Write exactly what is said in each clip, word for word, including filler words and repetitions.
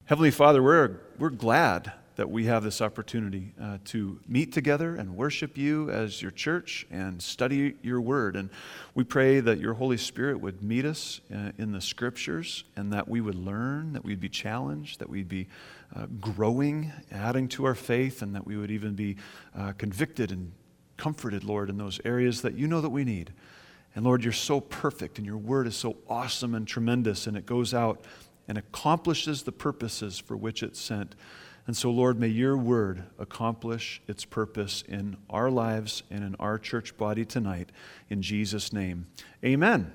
Heavenly Father, we're, we're glad that we have this opportunity uh, to meet together and worship you as your church and study your word. And we pray that your Holy Spirit would meet us uh, in the scriptures and that we would learn, that we'd be challenged, that we'd be uh, growing, adding to our faith, and that we would even be uh, convicted and comforted, Lord, in those areas that you know that we need. And Lord, you're so perfect and your word is so awesome and tremendous, and it goes out and accomplishes the purposes for which it's sent. And so, Lord, may your word accomplish its purpose in our lives and in our church body tonight. In Jesus' name, amen.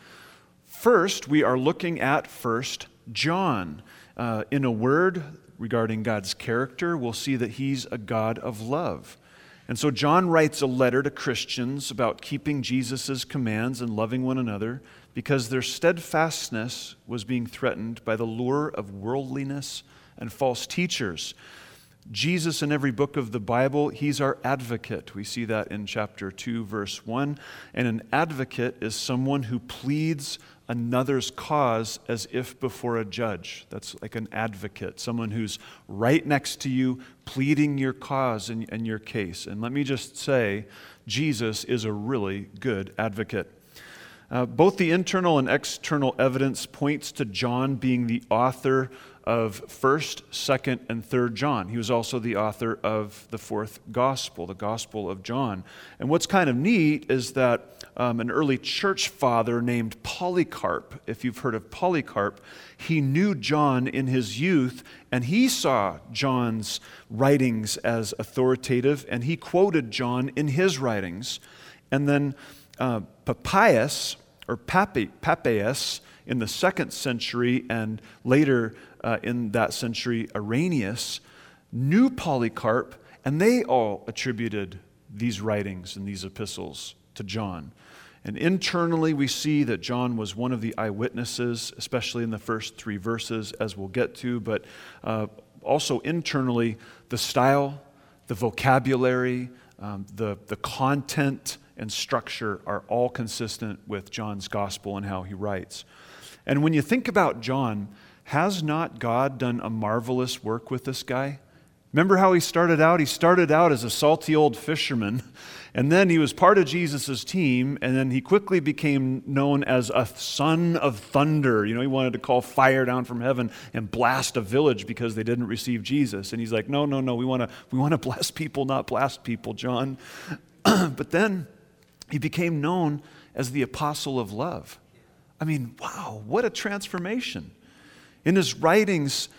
First, we are looking at First John. Uh, in a word regarding God's character, we'll see that he's a God of love. And so John writes a letter to Christians about keeping Jesus' commands and loving one another because their steadfastness was being threatened by the lure of worldliness and false teachers. Jesus, in every book of the Bible, he's our advocate. We see that in chapter two, verse one. And an advocate is someone who pleads another's cause as if before a judge. That's like an advocate, someone who's right next to you, pleading your cause and, and your case. And let me just say, Jesus is a really good advocate. Uh, both the internal and external evidence points to John being the author of First, Second, and Third John. He was also the author of the fourth gospel, the Gospel of John. And what's kind of neat is that um, an early church father named Polycarp, if you've heard of Polycarp, he knew John in his youth, and he saw John's writings as authoritative, and he quoted John in his writings. And then uh, Papias, or Papi, Papias, in the second century, and later uh, in that century, Irenaeus, knew Polycarp, and they all attributed these writings and these epistles to John. And internally, we see that John was one of the eyewitnesses, especially in the first three verses, as we'll get to, but uh, also internally, the style, the vocabulary, um, the, the content and structure are all consistent with John's gospel and how he writes. And when you think about John, has not God done a marvelous work with this guy? Remember how he started out? He started out as a salty old fisherman, and then he was part of Jesus' team, and then he quickly became known as a son of thunder. You know, he wanted to call fire down from heaven and blast a village because they didn't receive Jesus. And he's like, no, no, no, we want to we want to bless people, not blast people, John. But then he became known as the apostle of love. I mean, wow, what a transformation. And his writings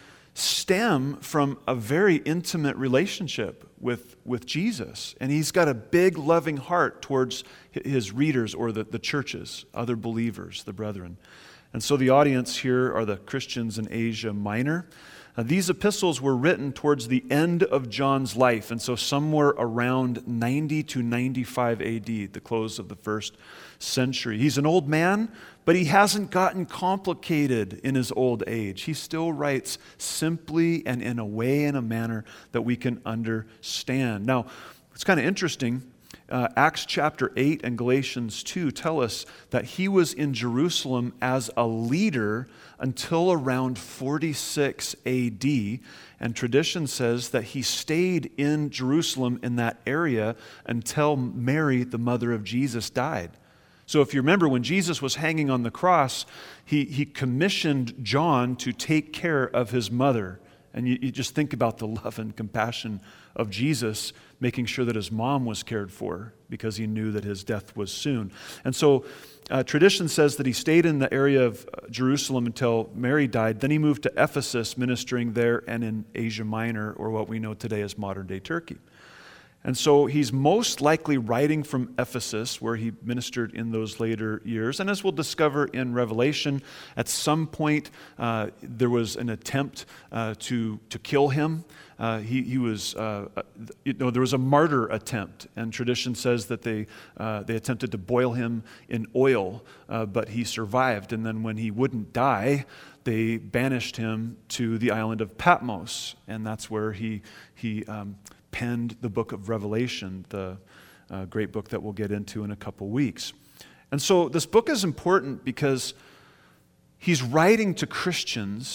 stem from a very intimate relationship with, with Jesus. And he's got a big loving heart towards his readers or the, the churches, other believers, the brethren. And so the audience here are the Christians in Asia Minor. Uh, these epistles were written towards the end of John's life, and so somewhere around ninety to ninety-five A D, the close of the first century. He's an old man, but he hasn't gotten complicated in his old age. He still writes simply and in a way, in a manner that we can understand. Now, it's kind of interesting. Uh, Acts chapter eight and Galatians two tell us that he was in Jerusalem as a leader until around forty-six A D, and tradition says that he stayed in Jerusalem in that area until Mary, the mother of Jesus, died. So if you remember, when Jesus was hanging on the cross, he, he commissioned John to take care of his mother. And you, you just think about the love and compassion of Jesus, making sure that his mom was cared for because he knew that his death was soon. And so uh, tradition says that he stayed in the area of Jerusalem until Mary died. Then he moved to Ephesus, ministering there and in Asia Minor, or what we know today as modern-day Turkey. And so he's most likely writing from Ephesus, where he ministered in those later years. And as we'll discover in Revelation, at some point uh, there was an attempt uh, to to kill him. Uh, he he was uh, you know there was a martyr attempt, and tradition says that they uh, they attempted to boil him in oil, uh, but he survived. And then when he wouldn't die, they banished him to the island of Patmos, and that's where he he. Um, penned the book of Revelation, the uh, great book that we'll get into in a couple weeks. And so this book is important because he's writing to Christians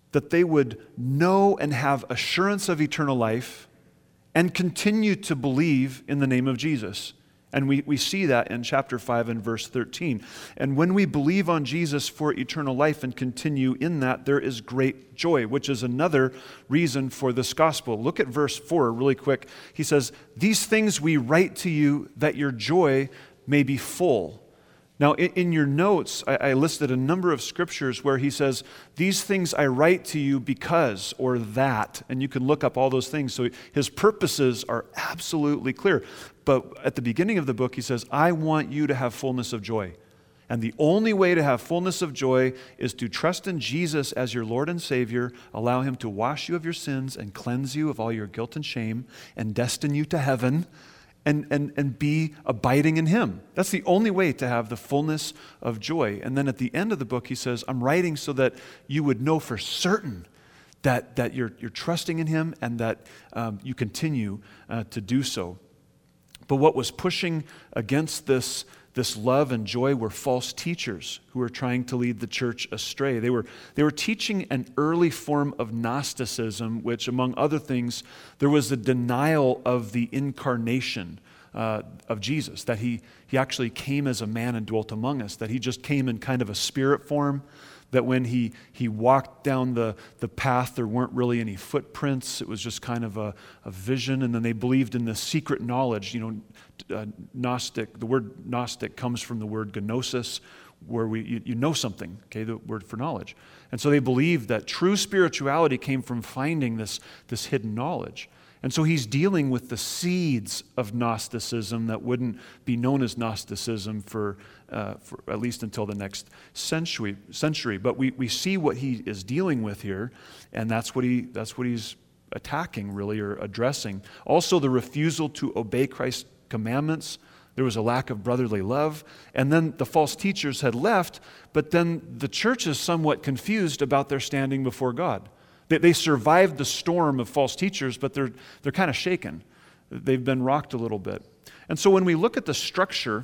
that they would know and have assurance of eternal life and continue to believe in the name of Jesus. And we, we see that in chapter five and verse thirteen. And when we believe on Jesus for eternal life and continue in that, there is great joy, which is another reason for this gospel. Look at verse four really quick. He says, "These things we write to you that your joy may be full." Now, in your notes, I listed a number of scriptures where he says, "These things I write to you because," or that, and you can look up all those things. So his purposes are absolutely clear. But at the beginning of the book, he says, "I want you to have fullness of joy. And the only way to have fullness of joy is to trust in Jesus as your Lord and Savior, allow him to wash you of your sins and cleanse you of all your guilt and shame and destine you to heaven. And, and, and be abiding in him." That's the only way to have the fullness of joy. And then at the end of the book, he says, "I'm writing so that you would know for certain that, that you're, you're trusting in him and that um, you continue uh, to do so." But what was pushing against this, this love and joy were false teachers who were trying to lead the church astray. They were, they were teaching an early form of Gnosticism, which, among other things, there was a denial of the incarnation uh, of Jesus, that he, he actually came as a man and dwelt among us, that he just came in kind of a spirit form, that when he, he walked down the, the path, there weren't really any footprints. It was just kind of a, a vision. And then they believed in the secret knowledge. You know, uh, Gnostic, the word Gnostic comes from the word gnosis, where we you, you know something, okay, the word for knowledge. And so they believed that true spirituality came from finding this, this hidden knowledge. And so he's dealing with the seeds of Gnosticism that wouldn't be known as Gnosticism for, uh, for at least until the next century. Century, but we, we see what he is dealing with here, and that's what he that's what he's attacking, really, or addressing. Also, the refusal to obey Christ's commandments. There was a lack of brotherly love, and then the false teachers had left. But then the church is somewhat confused about their standing before God. They survived the storm of false teachers, but they're, they're kind of shaken. They've been rocked a little bit. And so when we look at the structure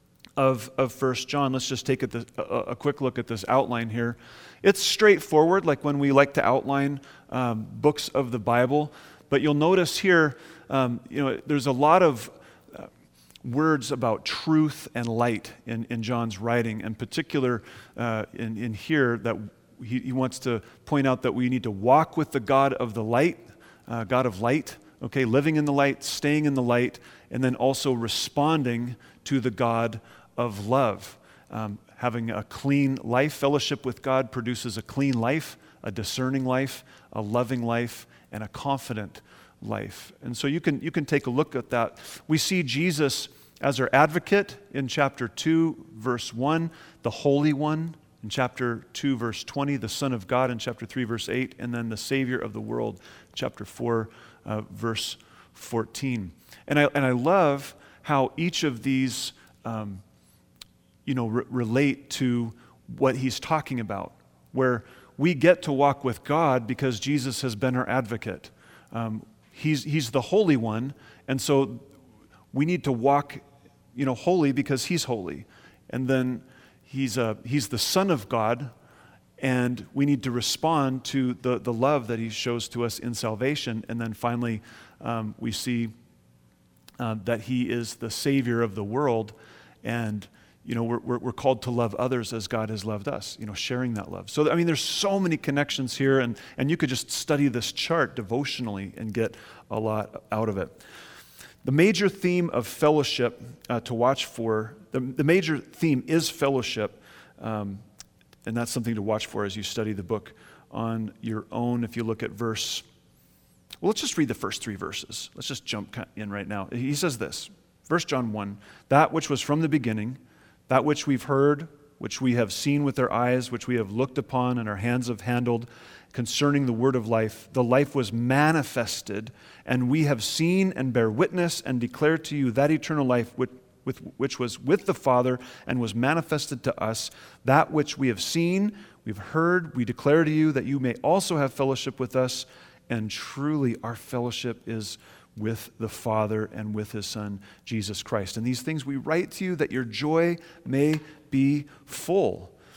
of, of First John, let's just take a, a, a quick look at this outline here. It's straightforward, like when we like to outline um, books of the Bible. But you'll notice here, um, you know, there's a lot of uh, words about truth and light in, in John's writing, in particular uh, in, in here that He, he wants to point out that we need to walk with the God of the light, uh, God of light, okay, living in the light, staying in the light, and then also responding to the God of love. Um, having a clean life, fellowship with God produces a clean life, a discerning life, a loving life, and a confident life. And so you can, you can take a look at that. We see Jesus as our advocate in chapter two, verse one, the Holy One. In chapter two, verse twenty, the Son of God in chapter three, verse eight, and then the Savior of the world, chapter four, uh, verse fourteen. And I and I love how each of these, um, you know, re- relate to what he's talking about, where we get to walk with God because Jesus has been our advocate. Um, he's he's the Holy One, and so we need to walk, you know, holy because he's holy, and then He's, a, he's the Son of God, and we need to respond to the, the love that he shows to us in salvation. And then finally, um, we see uh, that he is the Savior of the world, and you know we're, we're, we're called to love others as God has loved us, you know, sharing that love. So, I mean, there's so many connections here, and, and you could just study this chart devotionally and get a lot out of it. The major theme of fellowship uh, to watch for, the, the major theme is fellowship, um, and that's something to watch for as you study the book on your own. If you look at verse, well, let's just read the first three verses. Let's just jump in right now. He says this, First John one, "That which was from the beginning, that which we've heard, which we have seen with our eyes, which we have looked upon and our hands have handled, concerning the word of life, the life was manifested, and we have seen and bear witness and declare to you that eternal life which, with, which was with the Father and was manifested to us. That which we have seen, we've heard, we declare to you, that you may also have fellowship with us. And truly our fellowship is with the Father and with his Son, Jesus Christ. And these things we write to you that your joy may be full."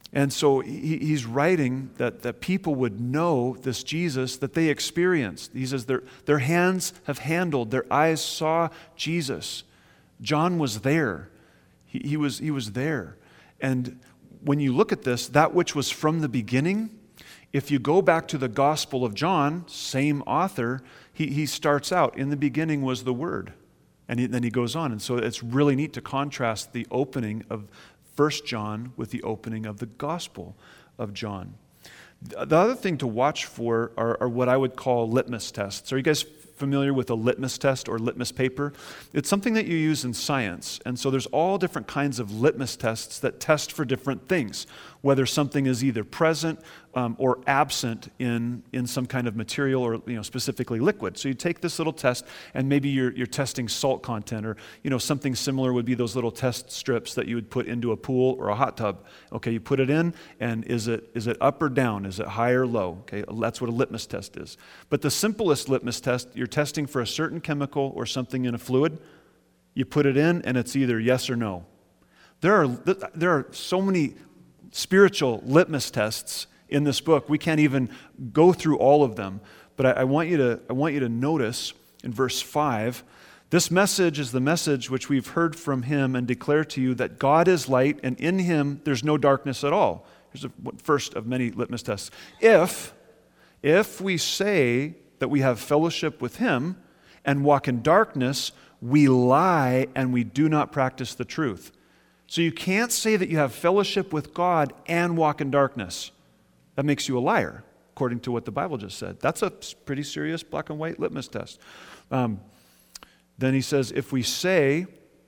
And so he, he's writing that, that people would know this Jesus that they experienced. He says their, their hands have handled, their eyes saw Jesus. John was there. He, he was, he was there. And when you look at this, that which was from the beginning, if you go back to the Gospel of John, same author, he, he starts out, in the beginning was the Word. And he, then he goes on. And so it's really neat to contrast the opening of First John with the opening of the Gospel of John. The other thing to watch for are, are what I would call litmus tests. Are you guys familiar with a litmus test or litmus paper? It's something that you use in science. And so there's all different kinds of litmus tests that test for different things, whether something is either present um, or absent in, in some kind of material or, you know, specifically liquid. So you take this little test and maybe you're, you're testing salt content, or, you know, something similar would be those little test strips that you would put into a pool or a hot tub. Okay, you put it in, and is it is it up or down? Is it high or low? Okay, that's what a litmus test is. But the simplest litmus test, you're testing for a certain chemical or something in a fluid. You put it in, and it's either yes or no. There are there are so many spiritual litmus tests in this book. We can't even go through all of them. But I, I want you to I want you to notice in verse five, this message is the message which we've heard from him and declare to you, that God is light, and in him there's no darkness at all. Here's the first of many litmus tests. If if we say that we have fellowship with him and walk in darkness, we lie and we do not practice the truth. So you can't say that you have fellowship with God and walk in darkness. That makes you a liar, according to what the Bible just said. That's a pretty serious black and white litmus test. Um, then he says, if we say,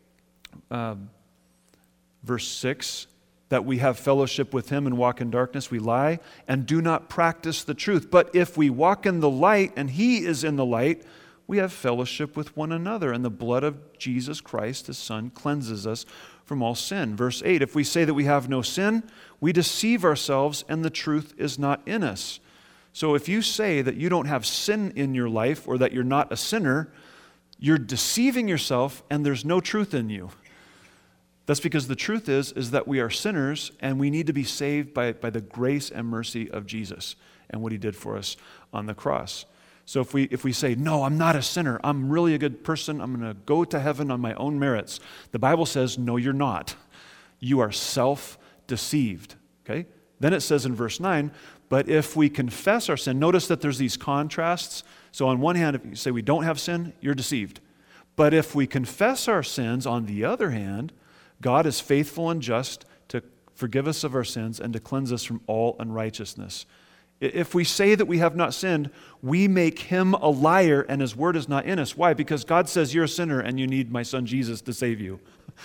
um, verse six, that we have fellowship with him and walk in darkness, we lie and do not practice the truth. But if we walk in the light and he is in the light, we have fellowship with one another, and the blood of Jesus Christ, his Son, cleanses us from all sin. Verse eight, if we say that we have no sin, we deceive ourselves and the truth is not in us. So if you say that you don't have sin in your life, or that you're not a sinner, you're deceiving yourself and there's no truth in you. That's because the truth is, is that we are sinners and we need to be saved by, by the grace and mercy of Jesus and what he did for us on the cross. So if we if we say, no, I'm not a sinner, I'm really a good person, I'm going to go to heaven on my own merits, the Bible says, no, you're not. You are self-deceived. Okay? Then it says in verse nine, but if we confess our sin, notice that there's these contrasts. So on one hand, if you say we don't have sin, you're deceived. But if we confess our sins, on the other hand, God is faithful and just to forgive us of our sins and to cleanse us from all unrighteousness. If we say that we have not sinned, we make him a liar and his word is not in us. Why? Because God says you're a sinner and you need my son Jesus to save you.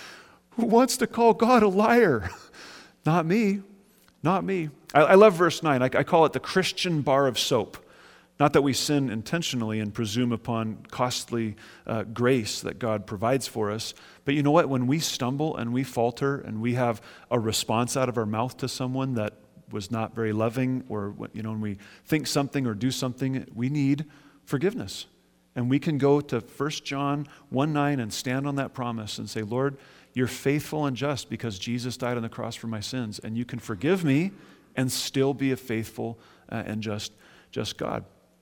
Who wants to call God a liar? Not me. Not me. I, I love verse nine. I, I call it the Christian bar of soap. Not that we sin intentionally and presume upon costly uh, grace that God provides for us. But you know what? When we stumble and we falter and we have a response out of our mouth to someone that was not very loving, or, you know, when we think something or do something, we need forgiveness. And we can go to First John one nine and stand on that promise and say, Lord, you're faithful and just because Jesus died on the cross for my sins, and you can forgive me and still be a faithful uh, and just, just God.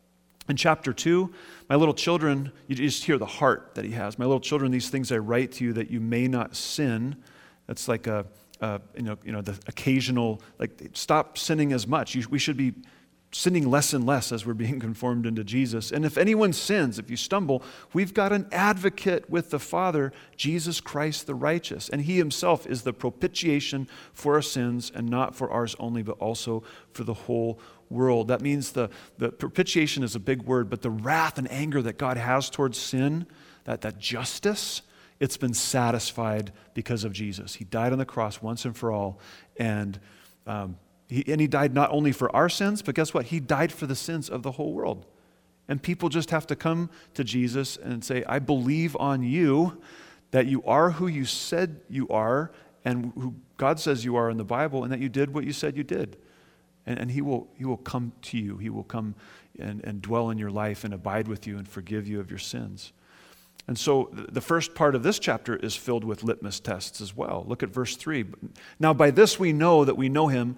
In chapter two, my little children, you just hear the heart that he has. My little children, these things I write to you that you may not sin. That's like a, uh, you know, you know, the occasional, like, stop sinning as much. You, we should be sinning less and less as we're being conformed into Jesus. And if anyone sins, if you stumble, we've got an advocate with the Father, Jesus Christ the righteous. And he himself is the propitiation for our sins, and not for ours only, but also for the whole world. That means the, the propitiation is a big word, but the wrath and anger that God has towards sin, that, that justice, it's been satisfied because of Jesus. He died on the cross once and for all, and um, he, and he died not only for our sins, but guess what? He died for the sins of the whole world. And people just have to come to Jesus and say, I believe on you, that you are who you said you are, and who God says you are in the Bible, and that you did what you said you did. And, and he will he will come to you. He will come and, and dwell in your life and abide with you and forgive you of your sins. And so the first part of this chapter is filled with litmus tests as well. Look at verse three. Now by this we know that we know him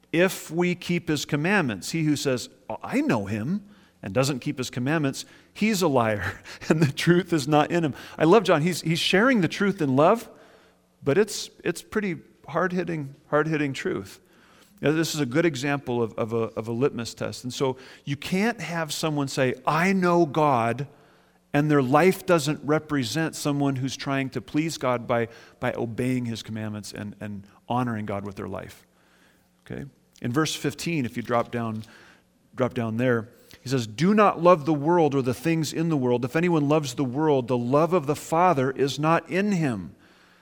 if we keep his commandments. He who says, oh, I know him, and doesn't keep his commandments, he's a liar, and the truth is not in him. I love John. He's, he's sharing the truth in love, but it's, it's pretty hard-hitting, hard-hitting truth. Now, this is a good example of, of, a, of a litmus test. And so you can't have someone say, I know God, and their life doesn't represent someone who's trying to please God by, by obeying his commandments and, and honoring God with their life. Okay? In verse fifteen, if you drop down, drop down there, he says, do not love the world or the things in the world. If anyone loves the world, the love of the Father is not in him.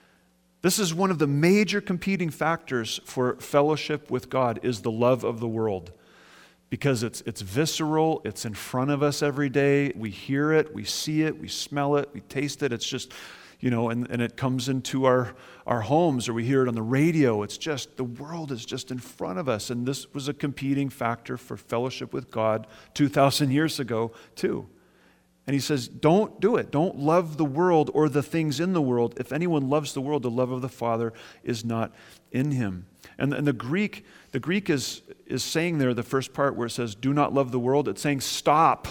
This is one of the major competing factors for fellowship with God, is the love of the world. Because it's it's visceral, it's in front of us every day. We hear it, we see it, we smell it, we taste it. It's just, you know, and, and it comes into our, our homes, or we hear it on the radio. It's just, the world is just in front of us. And this was a competing factor for fellowship with God two thousand years ago, too. And he says, don't do it. Don't love the world or the things in the world. If anyone loves the world, the love of the Father is not in him. And, and the Greek, the Greek is, is saying there, the first part where it says, do not love the world, it's saying stop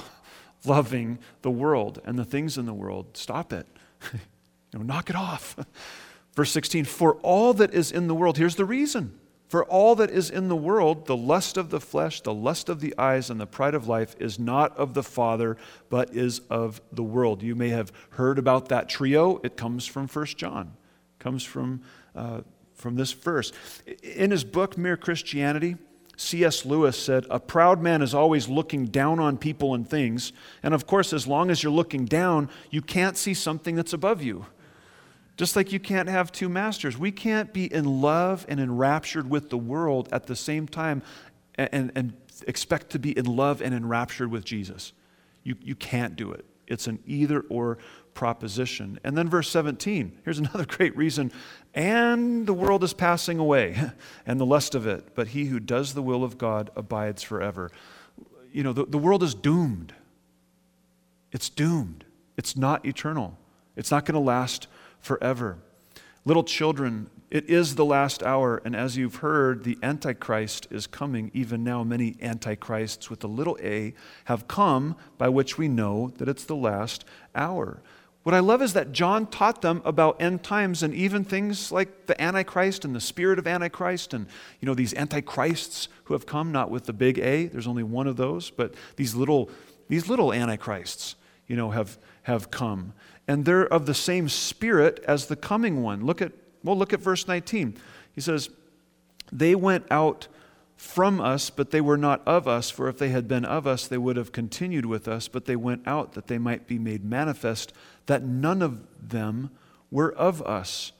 loving the world and the things in the world. Stop it. you know, knock it off. Verse sixteen, for all that is in the world, here's the reason. For all that is in the world, the lust of the flesh, the lust of the eyes, and the pride of life is not of the Father, but is of the world. You may have heard about that trio. It comes from First John. It comes from, uh, from this verse. In his book, Mere Christianity, C S Lewis said, a proud man is always looking down on people and things. And of course, as long as you're looking down, you can't see something that's above you. Just like you can't have two masters. We can't be in love and enraptured with the world at the same time and, and, and expect to be in love and enraptured with Jesus. You, you can't do it. It's an either-or proposition. And then verse seventeen, here's another great reason. And the world is passing away, and the lust of it, but he who does the will of God abides forever. You know, the, the world is doomed. It's doomed. It's not eternal. It's not going to last forever. Little children, it is the last hour, and as you've heard, the Antichrist is coming. Even now, many Antichrists with a little a have come, by which we know that it's the last hour. What I love is that John taught them about end times, and even things like the Antichrist and the spirit of Antichrist, and you know these Antichrists who have come, not with the big A. There's only one of those, but these little these little Antichrists, you know, have have come. And they're of the same spirit as the coming one. Look at, well, look at verse nineteen. He says, they went out from us, but they were not of us. For if they had been of us, they would have continued with us. But they went out that they might be made manifest that none of them were of us.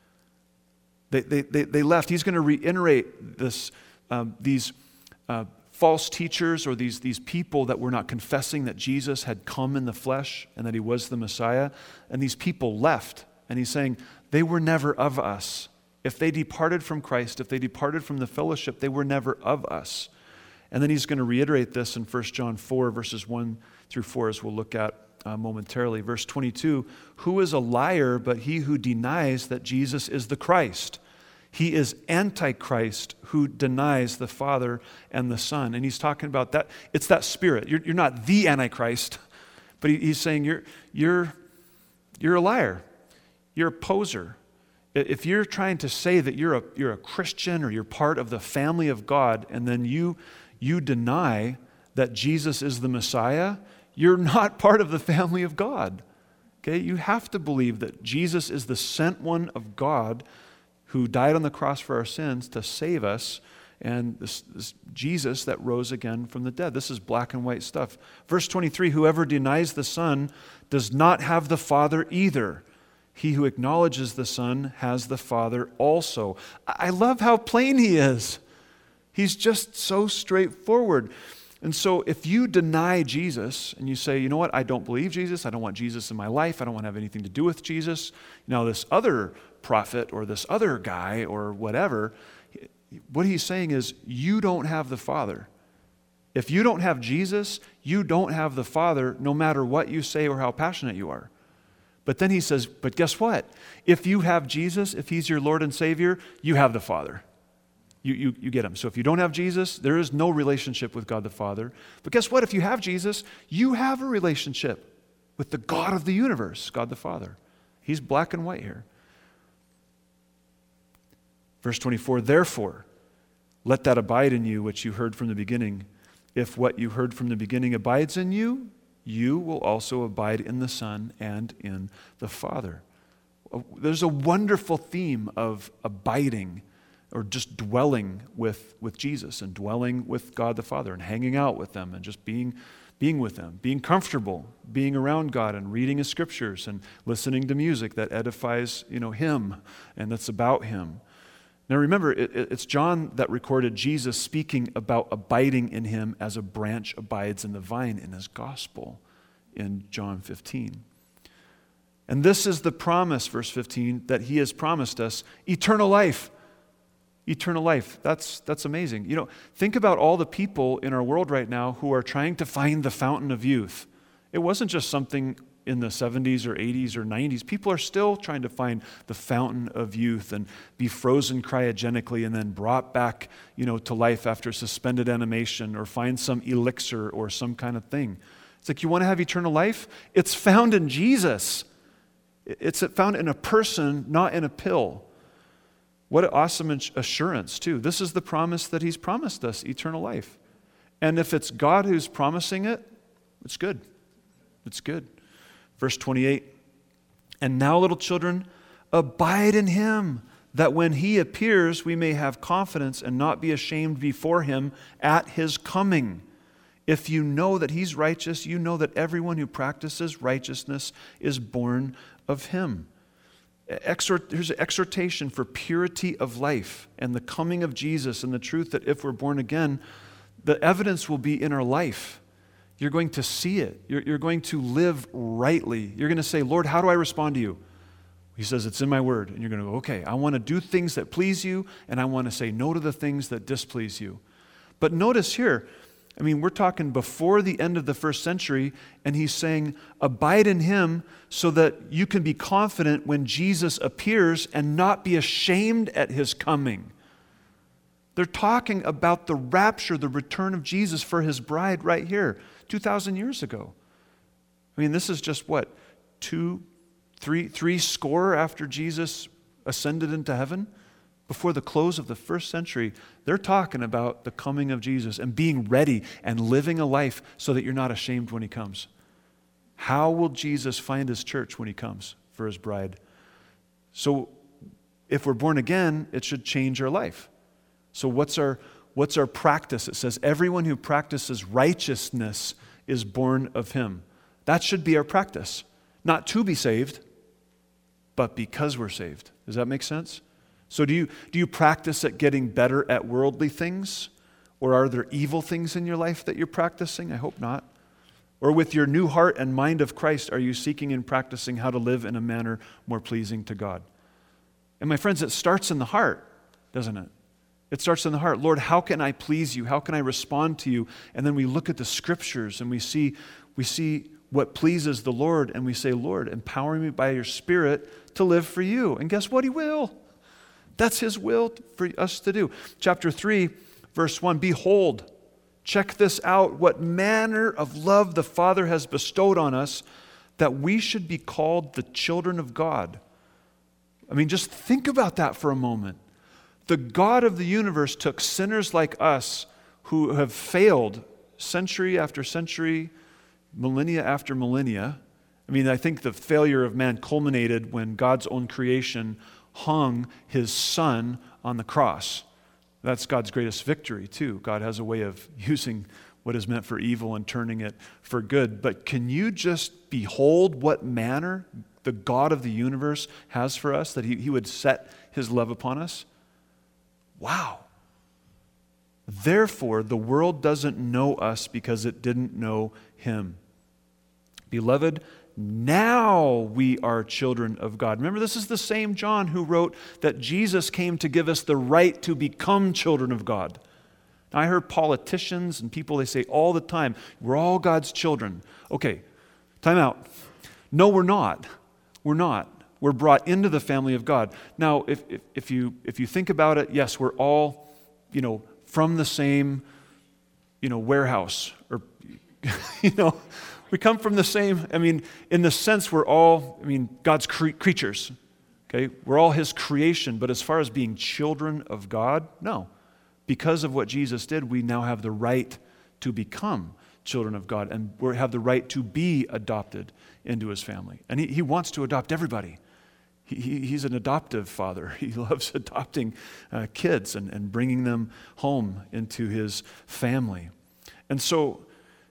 They, they, they, they left. He's going to reiterate this, um, these uh, false teachers or these, these people that were not confessing that Jesus had come in the flesh and that he was the Messiah. And these people left. And he's saying, they were never of us. If they departed from Christ, if they departed from the fellowship, they were never of us. And then he's going to reiterate this in First John four, verses one through four, as we'll look at uh, momentarily. Verse twenty-two, who is a liar but he who denies that Jesus is the Christ? He is Antichrist who denies the Father and the Son. And he's talking about that. It's that spirit. You're, you're not the Antichrist, but he, he's saying you're, you're, you're a liar. You're a poser. If you're trying to say that you're a, you're a Christian or you're part of the family of God, and then you, you deny that Jesus is the Messiah, you're not part of the family of God. Okay? You have to believe that Jesus is the sent one of God who died on the cross for our sins to save us, and this, this Jesus that rose again from the dead. This is black and white stuff. Verse twenty-three, whoever denies the Son does not have the Father either. He who acknowledges the Son has the Father also. I love how plain he is. He's just so straightforward. And so if you deny Jesus and you say, you know what, I don't believe Jesus, I don't want Jesus in my life, I don't want to have anything to do with Jesus, now this other prophet or this other guy or whatever, what he's saying is you don't have the Father. If you don't have Jesus, you don't have the Father, no matter what you say or how passionate you are. But then he says, but guess what? If you have Jesus, if he's your Lord and Savior, you have the Father. You, you, you get him. So if you don't have Jesus, there is no relationship with God the Father. But guess what? If you have Jesus, you have a relationship with the God of the universe, God the Father. He's black and white here. Verse twenty-four, therefore, let that abide in you which you heard from the beginning. If what you heard from the beginning abides in you, you will also abide in the Son and in the Father. There's a wonderful theme of abiding, or just dwelling with, with Jesus and dwelling with God the Father and hanging out with them and just being, being with them, being comfortable, being around God and reading His scriptures and listening to music that edifies, you know, Him and that's about Him. Now remember, it, it's John that recorded Jesus speaking about abiding in Him as a branch abides in the vine in his gospel in John fifteen. And this is the promise, verse fifteen, that He has promised us, eternal life. Eternal life. That's, that's amazing. You know, think about all the people in our world right now who are trying to find the fountain of youth. It wasn't just something in the seventies or eighties or nineties. People are still trying to find the fountain of youth and be frozen cryogenically and then brought back, you know, to life after suspended animation, or find some elixir or some kind of thing. It's like, you want to have eternal life? It's found in Jesus. It's found in a person, not in a pill. What an awesome assurance, too. This is the promise that He's promised us, eternal life. And if it's God who's promising it, it's good. It's good. Verse twenty-eight, and now, little children, abide in Him, that when He appears, we may have confidence and not be ashamed before Him at His coming. If you know that He's righteous, you know that everyone who practices righteousness is born of Him. Exhort, here's an exhortation for purity of life and the coming of Jesus and the truth that if we're born again, the evidence will be in our life. You're going to see it. You're, you're going to live rightly. You're going to say, Lord, how do I respond to you? He says, it's in my word. And you're going to go, okay, I want to do things that please you, and I want to say no to the things that displease you. But notice here, I mean, we're talking before the end of the first century, and he's saying, abide in Him so that you can be confident when Jesus appears and not be ashamed at His coming. They're talking about the rapture, the return of Jesus for His bride right here, two thousand years ago. I mean, this is just what, two, three, three score after Jesus ascended into heaven? Before the close of the first century, they're talking about the coming of Jesus and being ready and living a life so that you're not ashamed when He comes. How will Jesus find His church when He comes for His bride? So if we're born again, it should change our life. So what's our, what's our practice? It says, everyone who practices righteousness is born of Him. That should be our practice. Not to be saved, but because we're saved. Does that make sense? So do you, do you practice at getting better at worldly things? Or are there evil things in your life that you're practicing? I hope not. Or with your new heart and mind of Christ, are you seeking and practicing how to live in a manner more pleasing to God? And my friends, it starts in the heart, doesn't it? It starts in the heart. Lord, how can I please you? How can I respond to you? And then we look at the scriptures and we see, we see what pleases the Lord, and we say, Lord, empower me by your Spirit to live for you. And guess what? He will. That's His will for us to do. Chapter three, verse one, behold, check this out, what manner of love the Father has bestowed on us, that we should be called the children of God. I mean, just think about that for a moment. The God of the universe took sinners like us who have failed century after century, millennia after millennia. I mean, I think the failure of man culminated when God's own creation hung His Son on the cross. That's God's greatest victory, too. God has a way of using what is meant for evil and turning it for good. But can you just behold what manner the God of the universe has for us, that He, he would set His love upon us? Wow. Therefore, the world doesn't know us because it didn't know Him. Beloved, now we are children of God. Remember, this is the same John who wrote that Jesus came to give us the right to become children of God. Now, I heard politicians and people, they say all the time, we're all God's children. Okay, time out. No, we're not. We're not. We're brought into the family of God. Now, if, if, if you if you think about it, yes, we're all, you know, from the same, you know, warehouse, or, you know, we come from the same, I mean, in the sense we're all, I mean, God's cre- creatures, okay? We're all His creation, but as far as being children of God, no. Because of what Jesus did, we now have the right to become children of God, and we have the right to be adopted into His family. And He, he wants to adopt everybody. He, he, he's an adoptive father. He loves adopting uh, kids and, and bringing them home into His family. And so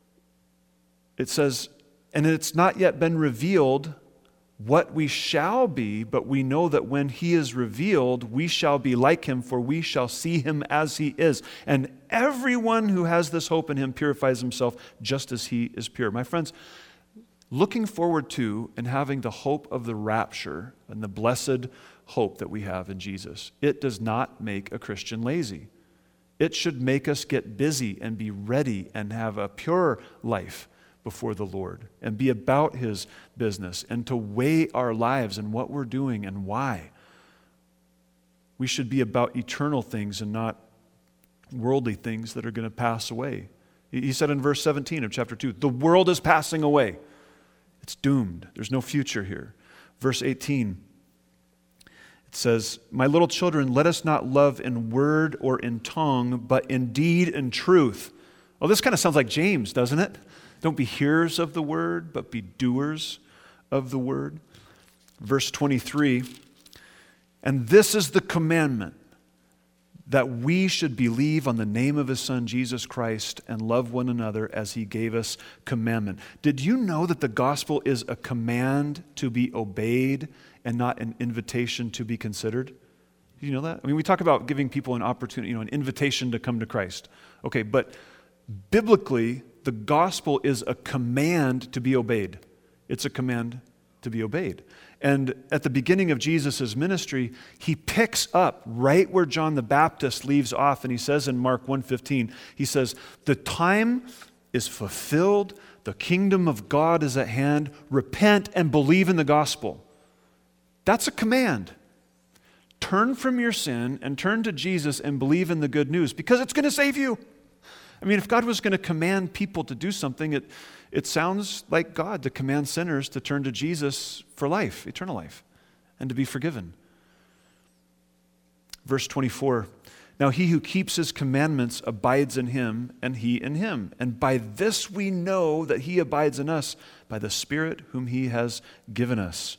it says, and it's not yet been revealed what we shall be, but we know that when He is revealed, we shall be like Him, for we shall see Him as He is. And everyone who has this hope in Him purifies himself just as He is pure. My friends, looking forward to and having the hope of the rapture and the blessed hope that we have in Jesus, it does not make a Christian lazy. It should make us get busy and be ready and have a pure life before the Lord and be about His business and to weigh our lives and what we're doing and why. We should be about eternal things and not worldly things that are going to pass away. He said in verse seventeen of chapter two, the world is passing away. It's doomed. There's no future here. Verse eighteen, it says, my little children, let us not love in word or in tongue, but in deed and truth. Well, this kind of sounds like James, doesn't it? Don't be hearers of the word, but be doers of the word. Verse twenty-three, and this is the commandment, that we should believe on the name of His Son, Jesus Christ, and love one another as He gave us commandment. Did you know that the gospel is a command to be obeyed and not an invitation to be considered? Did you know that? I mean, we talk about giving people an opportunity, you know, an invitation to come to Christ. Okay, but biblically, the gospel is a command to be obeyed. It's a command to be obeyed. And at the beginning of Jesus' ministry, He picks up right where John the Baptist leaves off, and He says in Mark one fifteen, He says, the time is fulfilled, the kingdom of God is at hand, repent and believe in the gospel. That's a command. Turn from your sin and turn to Jesus and believe in the good news, because it's going to save you. I mean, if God was going to command people to do something, it, it sounds like God to command sinners to turn to Jesus for life, eternal life, and to be forgiven. Verse twenty-four, now He who keeps His commandments abides in Him, and He in Him. And by this we know that He abides in us, by the Spirit whom He has given us.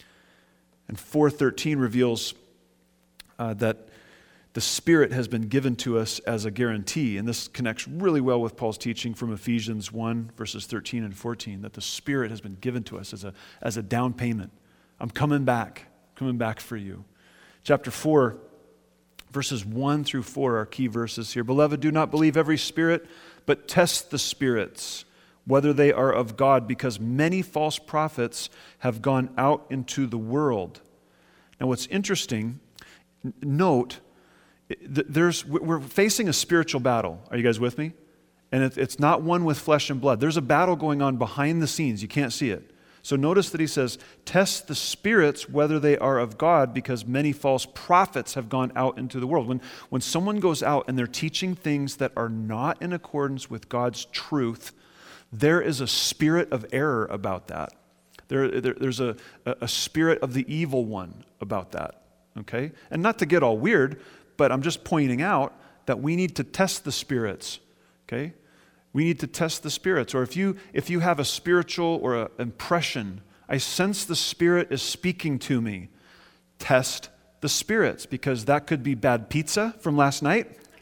And four thirteen reveals uh, that the Spirit has been given to us as a guarantee, and this connects really well with Paul's teaching from Ephesians one, verses thirteen and fourteen, that the Spirit has been given to us as a, as a down payment. I'm coming back, coming back for you. Chapter four, verses one through four are key verses here. Beloved, do not believe every spirit, but test the spirits, whether they are of God, because many false prophets have gone out into the world. Now what's interesting, note, There's, we're facing a spiritual battle. Are you guys with me? And it, it's not one with flesh and blood. There's a battle going on behind the scenes. You can't see it. So notice that he says, test the spirits whether they are of God, because many false prophets have gone out into the world. When, when someone goes out and they're teaching things that are not in accordance with God's truth, there is a spirit of error about that. There, there, there's a, a spirit of the evil one about that. Okay? And not to get all weird, but I'm just pointing out that we need to test the spirits, okay? We need to test the spirits. Or if you if you have a spiritual or an impression, I sense the Spirit is speaking to me, test the spirits, because that could be bad pizza from last night.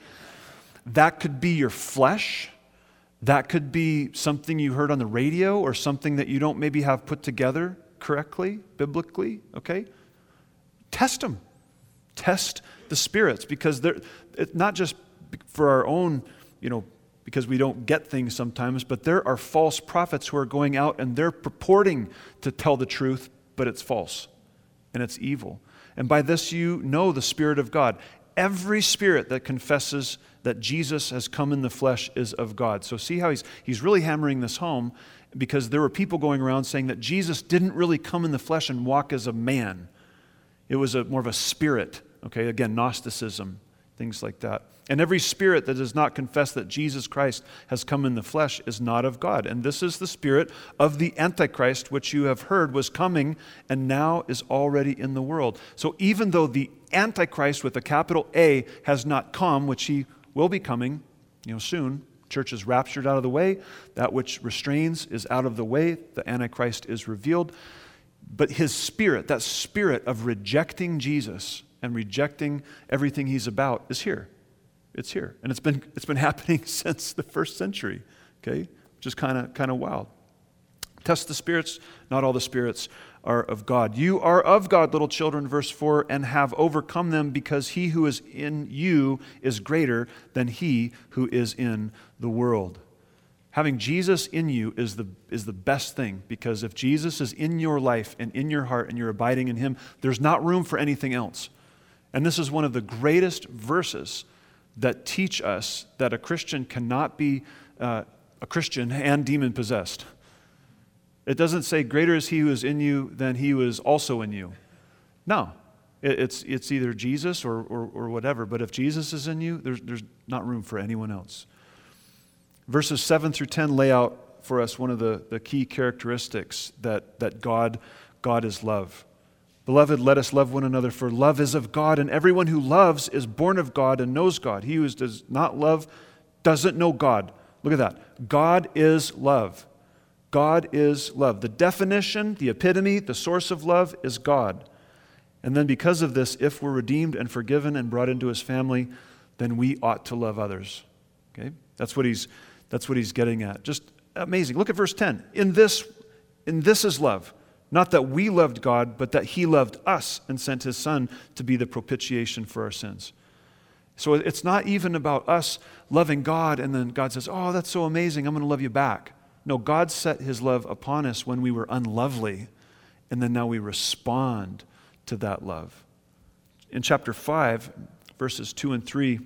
That could be your flesh. That could be something you heard on the radio or something that you don't maybe have put together correctly, biblically, okay? Test them. Test the spirits, because they're it's not just for our own, you know, because we don't get things sometimes, but there are false prophets who are going out and they're purporting to tell the truth, but it's false and it's evil. And by this you know the Spirit of God. Every spirit that confesses that Jesus has come in the flesh is of God. So see how he's, he's really hammering this home, because there were people going around saying that Jesus didn't really come in the flesh and walk as a man. It was a, more of a spirit. Okay, again, Gnosticism, things like that. And every spirit that does not confess that Jesus Christ has come in the flesh is not of God. And this is the spirit of the Antichrist, which you have heard was coming and now is already in the world. So even though the Antichrist with a capital A has not come, which he will be coming, you know, soon, church is raptured out of the way, that which restrains is out of the way, the Antichrist is revealed. But his spirit, that spirit of rejecting Jesus and rejecting everything he's about, is here. It's here. And it's been it's been happening since the first century, okay? Which is kind of kind of wild. Test the spirits. Not all the spirits are of God. You are of God, little children, verse four, and have overcome them, because he who is in you is greater than he who is in the world. Having Jesus in you is the, is the best thing, because if Jesus is in your life and in your heart and you're abiding in him, there's not room for anything else. And this is one of the greatest verses that teach us that a Christian cannot be uh, a Christian and demon-possessed. It doesn't say, greater is he who is in you than he who is also in you. No. It, it's it's either Jesus or, or, or whatever. But if Jesus is in you, there's, there's not room for anyone else. Verses seven through ten lay out for us one of the, the key characteristics that, that God, God is love. Beloved, let us love one another, for love is of God, and everyone who loves is born of God and knows God. He who does not love doesn't know God. Look at that. God is love. God is love. The definition, the epitome, the source of love is God. And then because of this, if we're redeemed and forgiven and brought into his family, then we ought to love others. Okay? That's what he's that's what he's getting at. Just amazing. Look at verse ten. In this, in this is love. Not that we loved God, but that he loved us and sent his Son to be the propitiation for our sins. So it's not even about us loving God and then God says, oh, that's so amazing, I'm going to love you back. No, God set his love upon us when we were unlovely, and then now we respond to that love. In chapter five, verses two and three,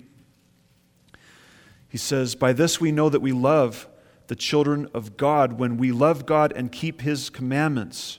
he says, by this we know that we love the children of God, when we love God and keep his commandments.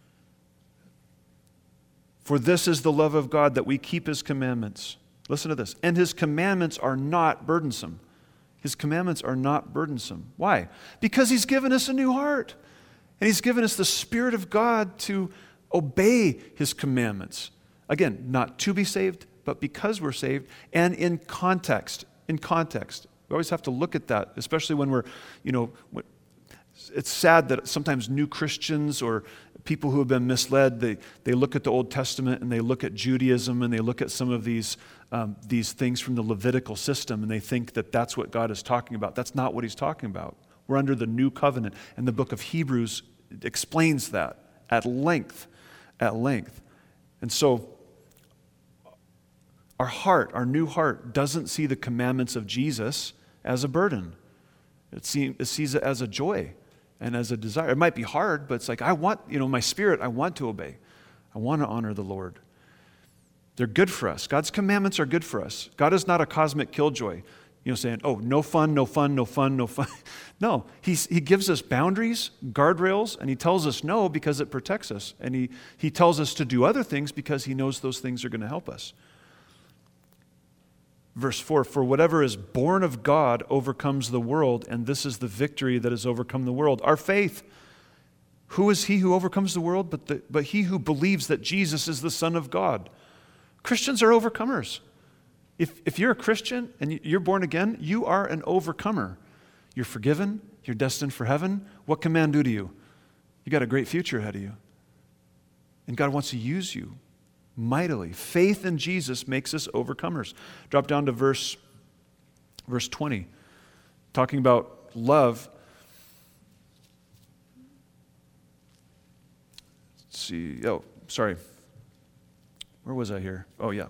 For this is the love of God, that we keep his commandments. Listen to this. And his commandments are not burdensome. His commandments are not burdensome. Why? Because he's given us a new heart. And he's given us the Spirit of God to obey his commandments. Again, not to be saved, but because we're saved, and in context. In context. We always have to look at that, especially when we're, you know, it's sad that sometimes new Christians or people who have been misled, they, they look at the Old Testament and they look at Judaism and they look at some of these, um, these things from the Levitical system and they think that that's what God is talking about. That's not what he's talking about. We're under the new covenant, and the book of Hebrews explains that at length, at length. And so our heart, our new heart, doesn't see the commandments of Jesus as a burden. It, see, it sees it as a joy and as a desire. It might be hard, but it's like, I want, you know, my spirit, I want to obey. I want to honor the Lord. They're good for us. God's commandments are good for us. God is not a cosmic killjoy, you know, saying, oh, no fun, no fun, no fun, no fun. No, he's, he gives us boundaries, guardrails, and he tells us no because it protects us. And he, he tells us to do other things because he knows those things are going to help us. Verse four, for whatever is born of God overcomes the world, and this is the victory that has overcome the world, our faith. Who is he who overcomes the world? But, the, but he who believes that Jesus is the Son of God. Christians are overcomers. If, if you're a Christian and you're born again, you are an overcomer. You're forgiven. You're destined for heaven. What can man do to you? You got a great future ahead of you. And God wants to use you mightily. Faith in Jesus makes us overcomers. Drop down to verse, verse twenty. Talking about love. Let's see. Oh, sorry. Where was I here? Oh, yeah.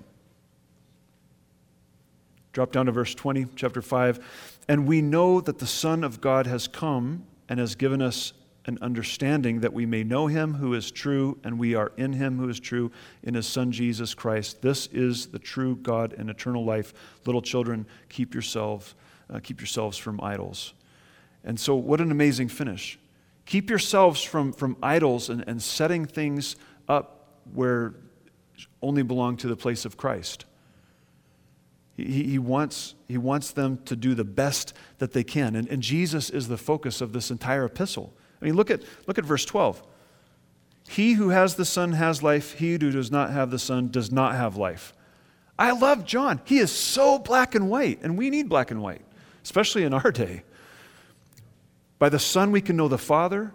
Drop down to verse twenty, chapter five. And we know that the Son of God has come and has given us and understanding, that we may know him who is true, and we are in him who is true, in his Son Jesus Christ. This is the true God and eternal life. Little children, keep yourselves, uh, keep yourselves from idols. And so what an amazing finish. Keep yourselves from, from idols and, and setting things up where only belong to the place of Christ. He, he, wants, he wants them to do the best that they can. And, and Jesus is the focus of this entire epistle. I mean, look at, look at verse twelve. He who has the Son has life. He who does not have the Son does not have life. I love John. He is so black and white, and we need black and white, especially in our day. By the Son, we can know the Father.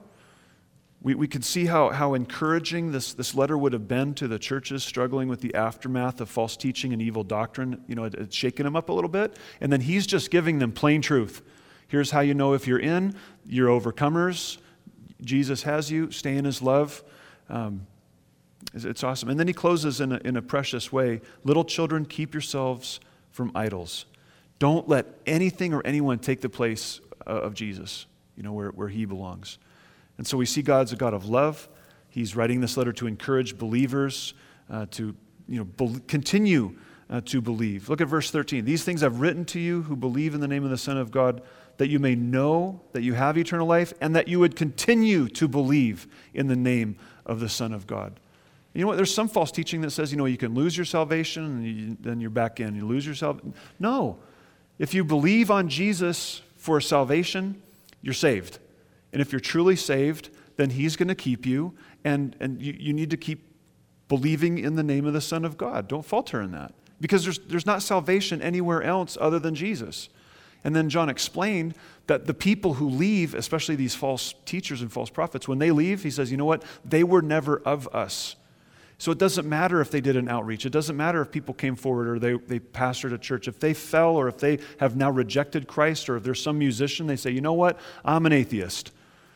We, we can see how, how encouraging this, this letter would have been to the churches struggling with the aftermath of false teaching and evil doctrine. You know, it, it's shaking them up a little bit. And then he's just giving them plain truth. Here's how you know if you're in. You're overcomers. Jesus has you. Stay in his love. Um, it's, it's awesome. And then he closes in a, in a precious way. Little children, keep yourselves from idols. Don't let anything or anyone take the place of Jesus, you know, where, where he belongs. And so we see God's a God of love. He's writing this letter to encourage believers uh, to, you know, be- continue uh, to believe. Look at verse thirteen. These things I've written to you who believe in the name of the Son of God, that you may know that you have eternal life, and that you would continue to believe in the name of the Son of God. You know what? There's some false teaching that says, you know, you can lose your salvation and you, then you're back in. You lose your salvation. No. If you believe on Jesus for salvation, you're saved. And if you're truly saved, then he's going to keep you, and, and you, you need to keep believing in the name of the Son of God. Don't falter in that. Because there's, there's not salvation anywhere else other than Jesus. And then John explained that the people who leave, especially these false teachers and false prophets, when they leave, he says, you know what? They were never of us. So it doesn't matter if they did an outreach. It doesn't matter if people came forward or they, they pastored a church. If they fell or if they have now rejected Christ, or if there's some musician, they say, you know what? I'm an atheist.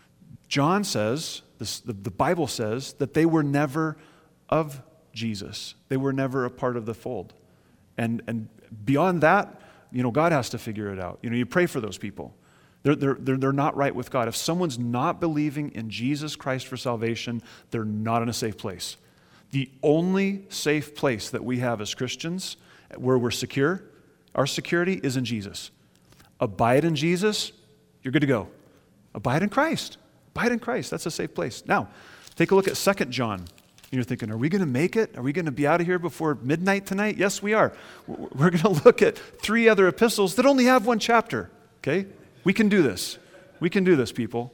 John says, this, the, the Bible says, that they were never of Jesus. They were never a part of the fold. And, and beyond that, you know, God has to figure it out. You know, you pray for those people. They're, they're, they're, they're not right with God. If someone's not believing in Jesus Christ for salvation, they're not in a safe place. The only safe place that we have as Christians, where we're secure, our security is in Jesus. Abide in Jesus, you're good to go. Abide in Christ. Abide in Christ. That's a safe place. Now, take a look at Second John. You're thinking, are we going to make it? Are we going to be out of here before midnight tonight? Yes, we are. We're going to look at three other epistles that only have one chapter. Okay? We can do this. We can do this, people.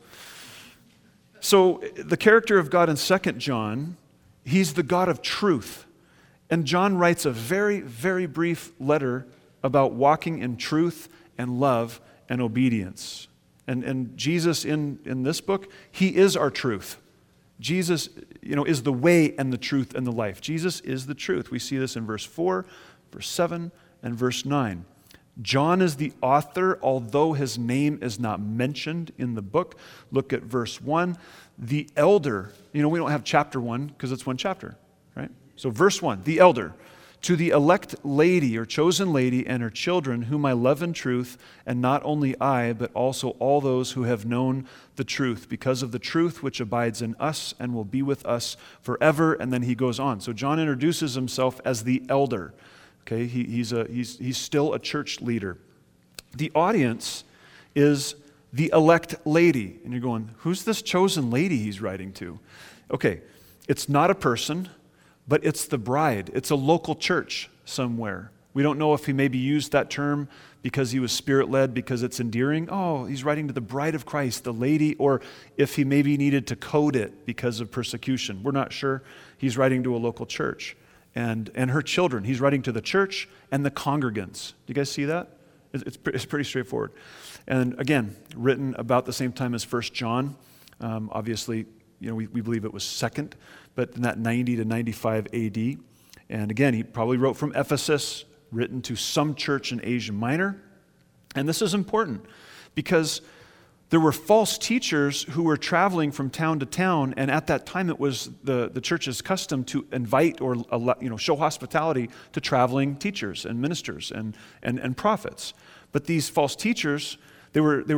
So the character of God in Second John, he's the God of truth. And John writes a very, very brief letter about walking in truth and love and obedience. And, and Jesus in, in this book, he is our truth. Jesus, you know, is the way and the truth and the life. Jesus is the truth. We see this in verse four, verse seven, and verse nine. John is the author, although his name is not mentioned in the book. Look at verse one. The elder, you know, we don't have chapter one because it's one chapter, right? So verse one, the elder. To the elect lady or chosen lady and her children, whom I love in truth, and not only I, but also all those who have known the truth, because of the truth which abides in us and will be with us forever. And then he goes on. So John introduces himself as the elder. Okay, he, he's a he's he's still a church leader. The audience is the elect lady, and you're going, who's this chosen lady he's writing to? Okay, it's not a person. But it's the bride. It's a local church somewhere. We don't know if he maybe used that term because he was Spirit-led, because it's endearing. Oh, he's writing to the bride of Christ, the lady, or if he maybe needed to code it because of persecution. We're not sure. He's writing to a local church. And, and her children. He's writing to the church and the congregants. Do you guys see that? It's, it's, it's pretty straightforward. And again, written about the same time as First John. Um, obviously, you know, we, we believe it was second, but in that ninety to ninety-five A D. And again, he probably wrote from Ephesus, written to some church in Asia Minor. And this is important because there were false teachers who were traveling from town to town, and at that time it was the, the church's custom to invite or you know show hospitality to traveling teachers and ministers and, and, and prophets. But these false teachers, they were they were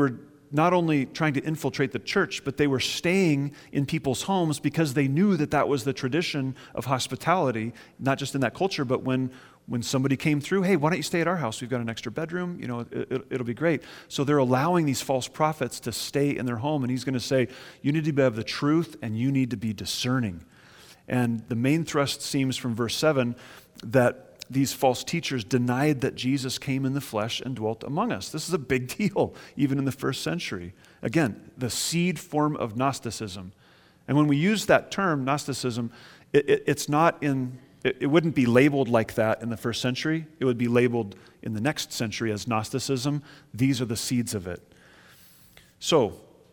not only trying to infiltrate the church, but they were staying in people's homes because they knew that that was the tradition of hospitality, not just in that culture, but when when somebody came through, hey, why don't you stay at our house? We've got an extra bedroom, you know, it, it, it'll be great. So they're allowing these false prophets to stay in their home, and he's going to say, you need to have the truth, and you need to be discerning. And the main thrust seems from verse seven that these false teachers denied that Jesus came in the flesh and dwelt among us. This is a big deal, even in the first century. Again, the seed form of Gnosticism. And when we use that term, Gnosticism, it, it, it's not in... It wouldn't be labeled like that in the first century. It would be labeled in the next century as Gnosticism. These are the seeds of it. So,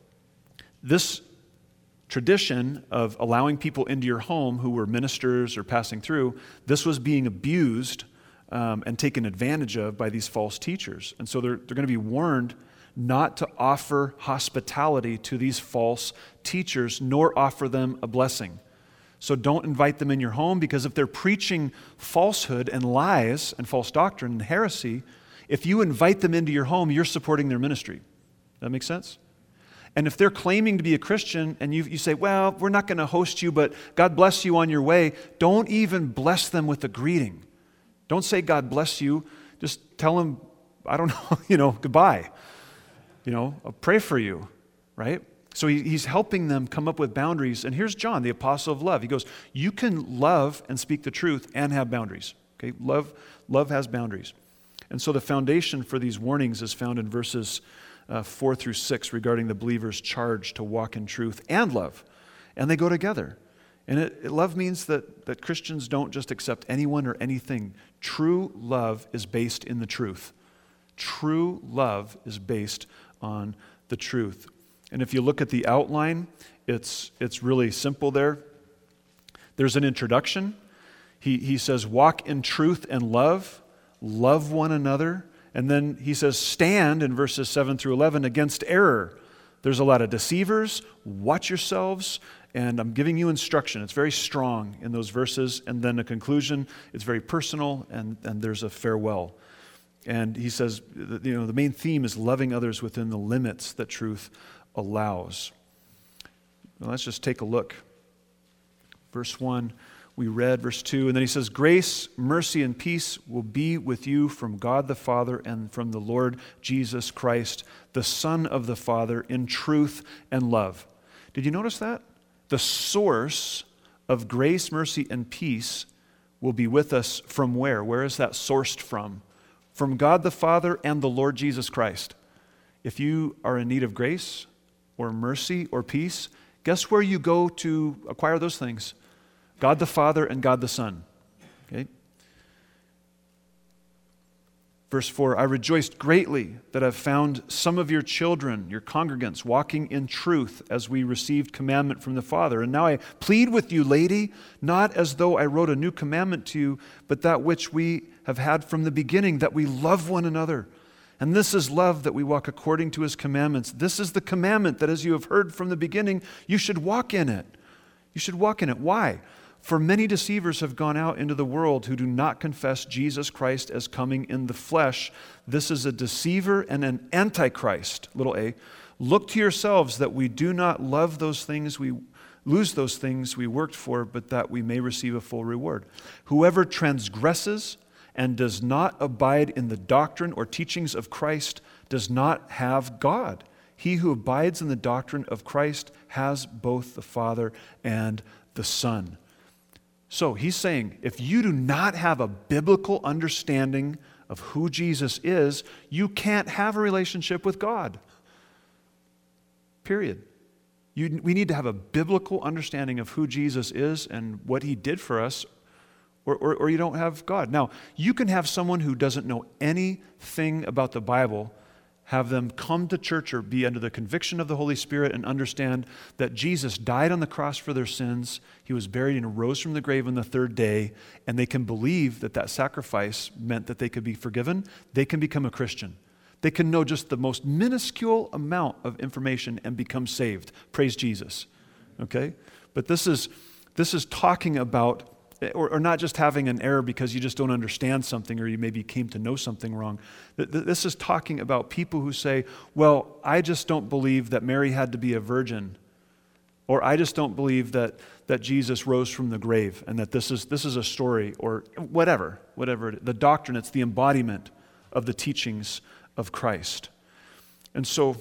this tradition of allowing people into your home who were ministers or passing through, this was being abused um, and taken advantage of by these false teachers. And so they're, they're going to be warned not to offer hospitality to these false teachers, nor offer them a blessing. So don't invite them in your home, because if they're preaching falsehood and lies and false doctrine and heresy, if you invite them into your home, you're supporting their ministry. That make sense? And if they're claiming to be a Christian and you, you say, well, we're not going to host you, but God bless you on your way, don't even bless them with a greeting. Don't say God bless you. Just tell them, I don't know, you know, goodbye. You know, I'll pray for you, right? So he, he's helping them come up with boundaries. And here's John, the apostle of love. He goes, you can love and speak the truth and have boundaries. Okay, love, love has boundaries. And so the foundation for these warnings is found in verses uh, four through six regarding the believer's charge to walk in truth and love. And they go together. And it, it, love means that, that Christians don't just accept anyone or anything. True love is based in the truth. True love is based on the truth. And if you look at the outline, it's it's really simple there. There's an introduction. He, he says, walk in truth and love, love one another. And then he says, stand in verses seven through eleven against error. There's a lot of deceivers. Watch yourselves. And I'm giving you instruction. It's very strong in those verses. And then a conclusion. It's very personal, and, and there's a farewell. And he says, you know, the main theme is loving others within the limits that truth allows. Well, let's just take a look. Verse one, we read verse two, and then he says, grace, mercy, and peace will be with you from God the Father and from the Lord Jesus Christ, the Son of the Father, in truth and love. Did you notice that? The source of grace, mercy, and peace will be with us from where? Where is that sourced from? From God the Father and the Lord Jesus Christ. If you are in need of grace or mercy or peace, guess where you go to acquire those things? God the Father and God the Son. Okay? Verse four, I rejoiced greatly that I've found some of your children, your congregants, walking in truth as we received commandment from the Father. And now I plead with you, lady, not as though I wrote a new commandment to you, but that which we have had from the beginning, that we love one another. And this is love, that we walk according to his commandments. This is the commandment, that as you have heard from the beginning, you should walk in it. You should walk in it. Why? For many deceivers have gone out into the world who do not confess Jesus Christ as coming in the flesh. This is a deceiver and an antichrist, little a. Look to yourselves that we do not love those things we lose those things we worked for, but that we may receive a full reward. Whoever transgresses and does not abide in the doctrine or teachings of Christ does not have God. He who abides in the doctrine of Christ has both the Father and the Son. So he's saying, if you do not have a biblical understanding of who Jesus is, you can't have a relationship with God. Period. You, we need to have a biblical understanding of who Jesus is and what he did for us, Or, or, or you don't have God. Now, you can have someone who doesn't know anything about the Bible, have them come to church or be under the conviction of the Holy Spirit and understand that Jesus died on the cross for their sins, he was buried and rose from the grave on the third day, and they can believe that that sacrifice meant that they could be forgiven. They can become a Christian. They can know just the most minuscule amount of information and become saved. Praise Jesus. Okay? But this is, this is talking about or, or not just having an error because you just don't understand something or you maybe came to know something wrong. This is talking about people who say, well, I just don't believe that Mary had to be a virgin, or I just don't believe that, that Jesus rose from the grave and that this is, this is a story, or whatever, whatever it is. The doctrine, it's the embodiment of the teachings of Christ. And so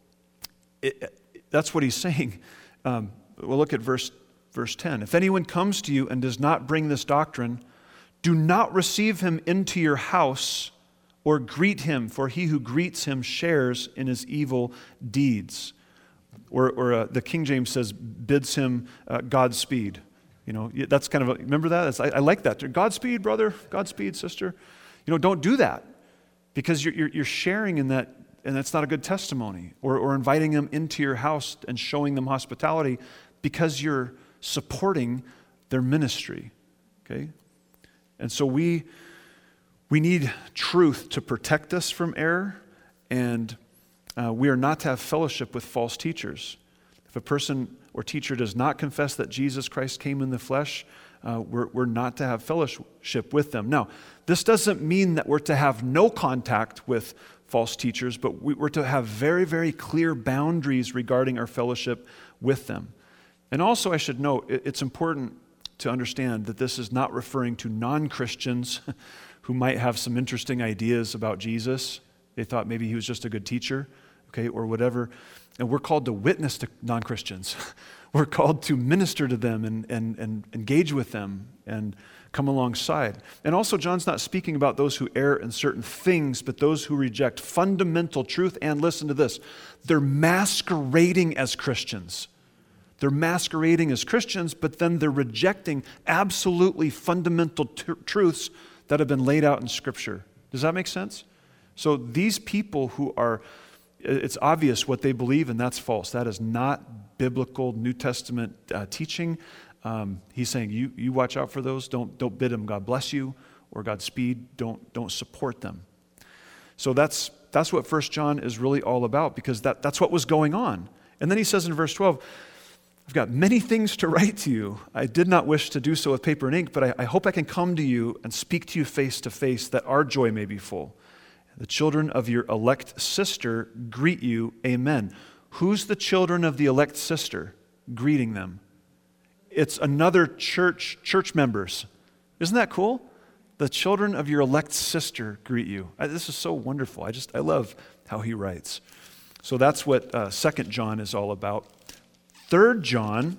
it, that's what he's saying. Um, we'll look at verse Verse ten, if anyone comes to you and does not bring this doctrine, do not receive him into your house or greet him, for he who greets him shares in his evil deeds. Or, or uh, the King James says, bids him uh, Godspeed. You know, that's kind of, a, remember that? That's, I, I like that. Godspeed, brother. Godspeed, sister. You know, don't do that, because you're, you're, you're sharing in that, and that's not a good testimony. Or, or inviting them into your house and showing them hospitality because you're supporting their ministry, okay? And so we we need truth to protect us from error, and uh, we are not to have fellowship with false teachers. If a person or teacher does not confess that Jesus Christ came in the flesh, uh, we're, we're not to have fellowship with them. Now, this doesn't mean that we're to have no contact with false teachers, but we, we're to have very, very clear boundaries regarding our fellowship with them. And also, I should note, it's important to understand that this is not referring to non-Christians who might have some interesting ideas about Jesus. They thought maybe he was just a good teacher, okay, or whatever. And we're called to witness to non-Christians. We're called to minister to them and, and, and engage with them and come alongside. And also, John's not speaking about those who err in certain things, but those who reject fundamental truth. And listen to this, they're masquerading as Christians. They're masquerading as Christians, but then they're rejecting absolutely fundamental t- truths that have been laid out in Scripture. Does that make sense? So these people who are, it's obvious what they believe, and that's false. That is not biblical New Testament uh, teaching. Um, he's saying, you you watch out for those. Don't don't bid them God bless you or Godspeed. Don't don't support them. So that's that's what First John is really all about, because that, that's what was going on. And then he says in verse twelve, I've got many things to write to you. I did not wish to do so with paper and ink, but I, I hope I can come to you and speak to you face to face, that our joy may be full. The children of your elect sister greet you. Amen. Who's the children of the elect sister greeting them? It's another church, church members. Isn't that cool? The children of your elect sister greet you. I, this is so wonderful. I just, I love how he writes. So that's what uh, Second John is all about. Third John,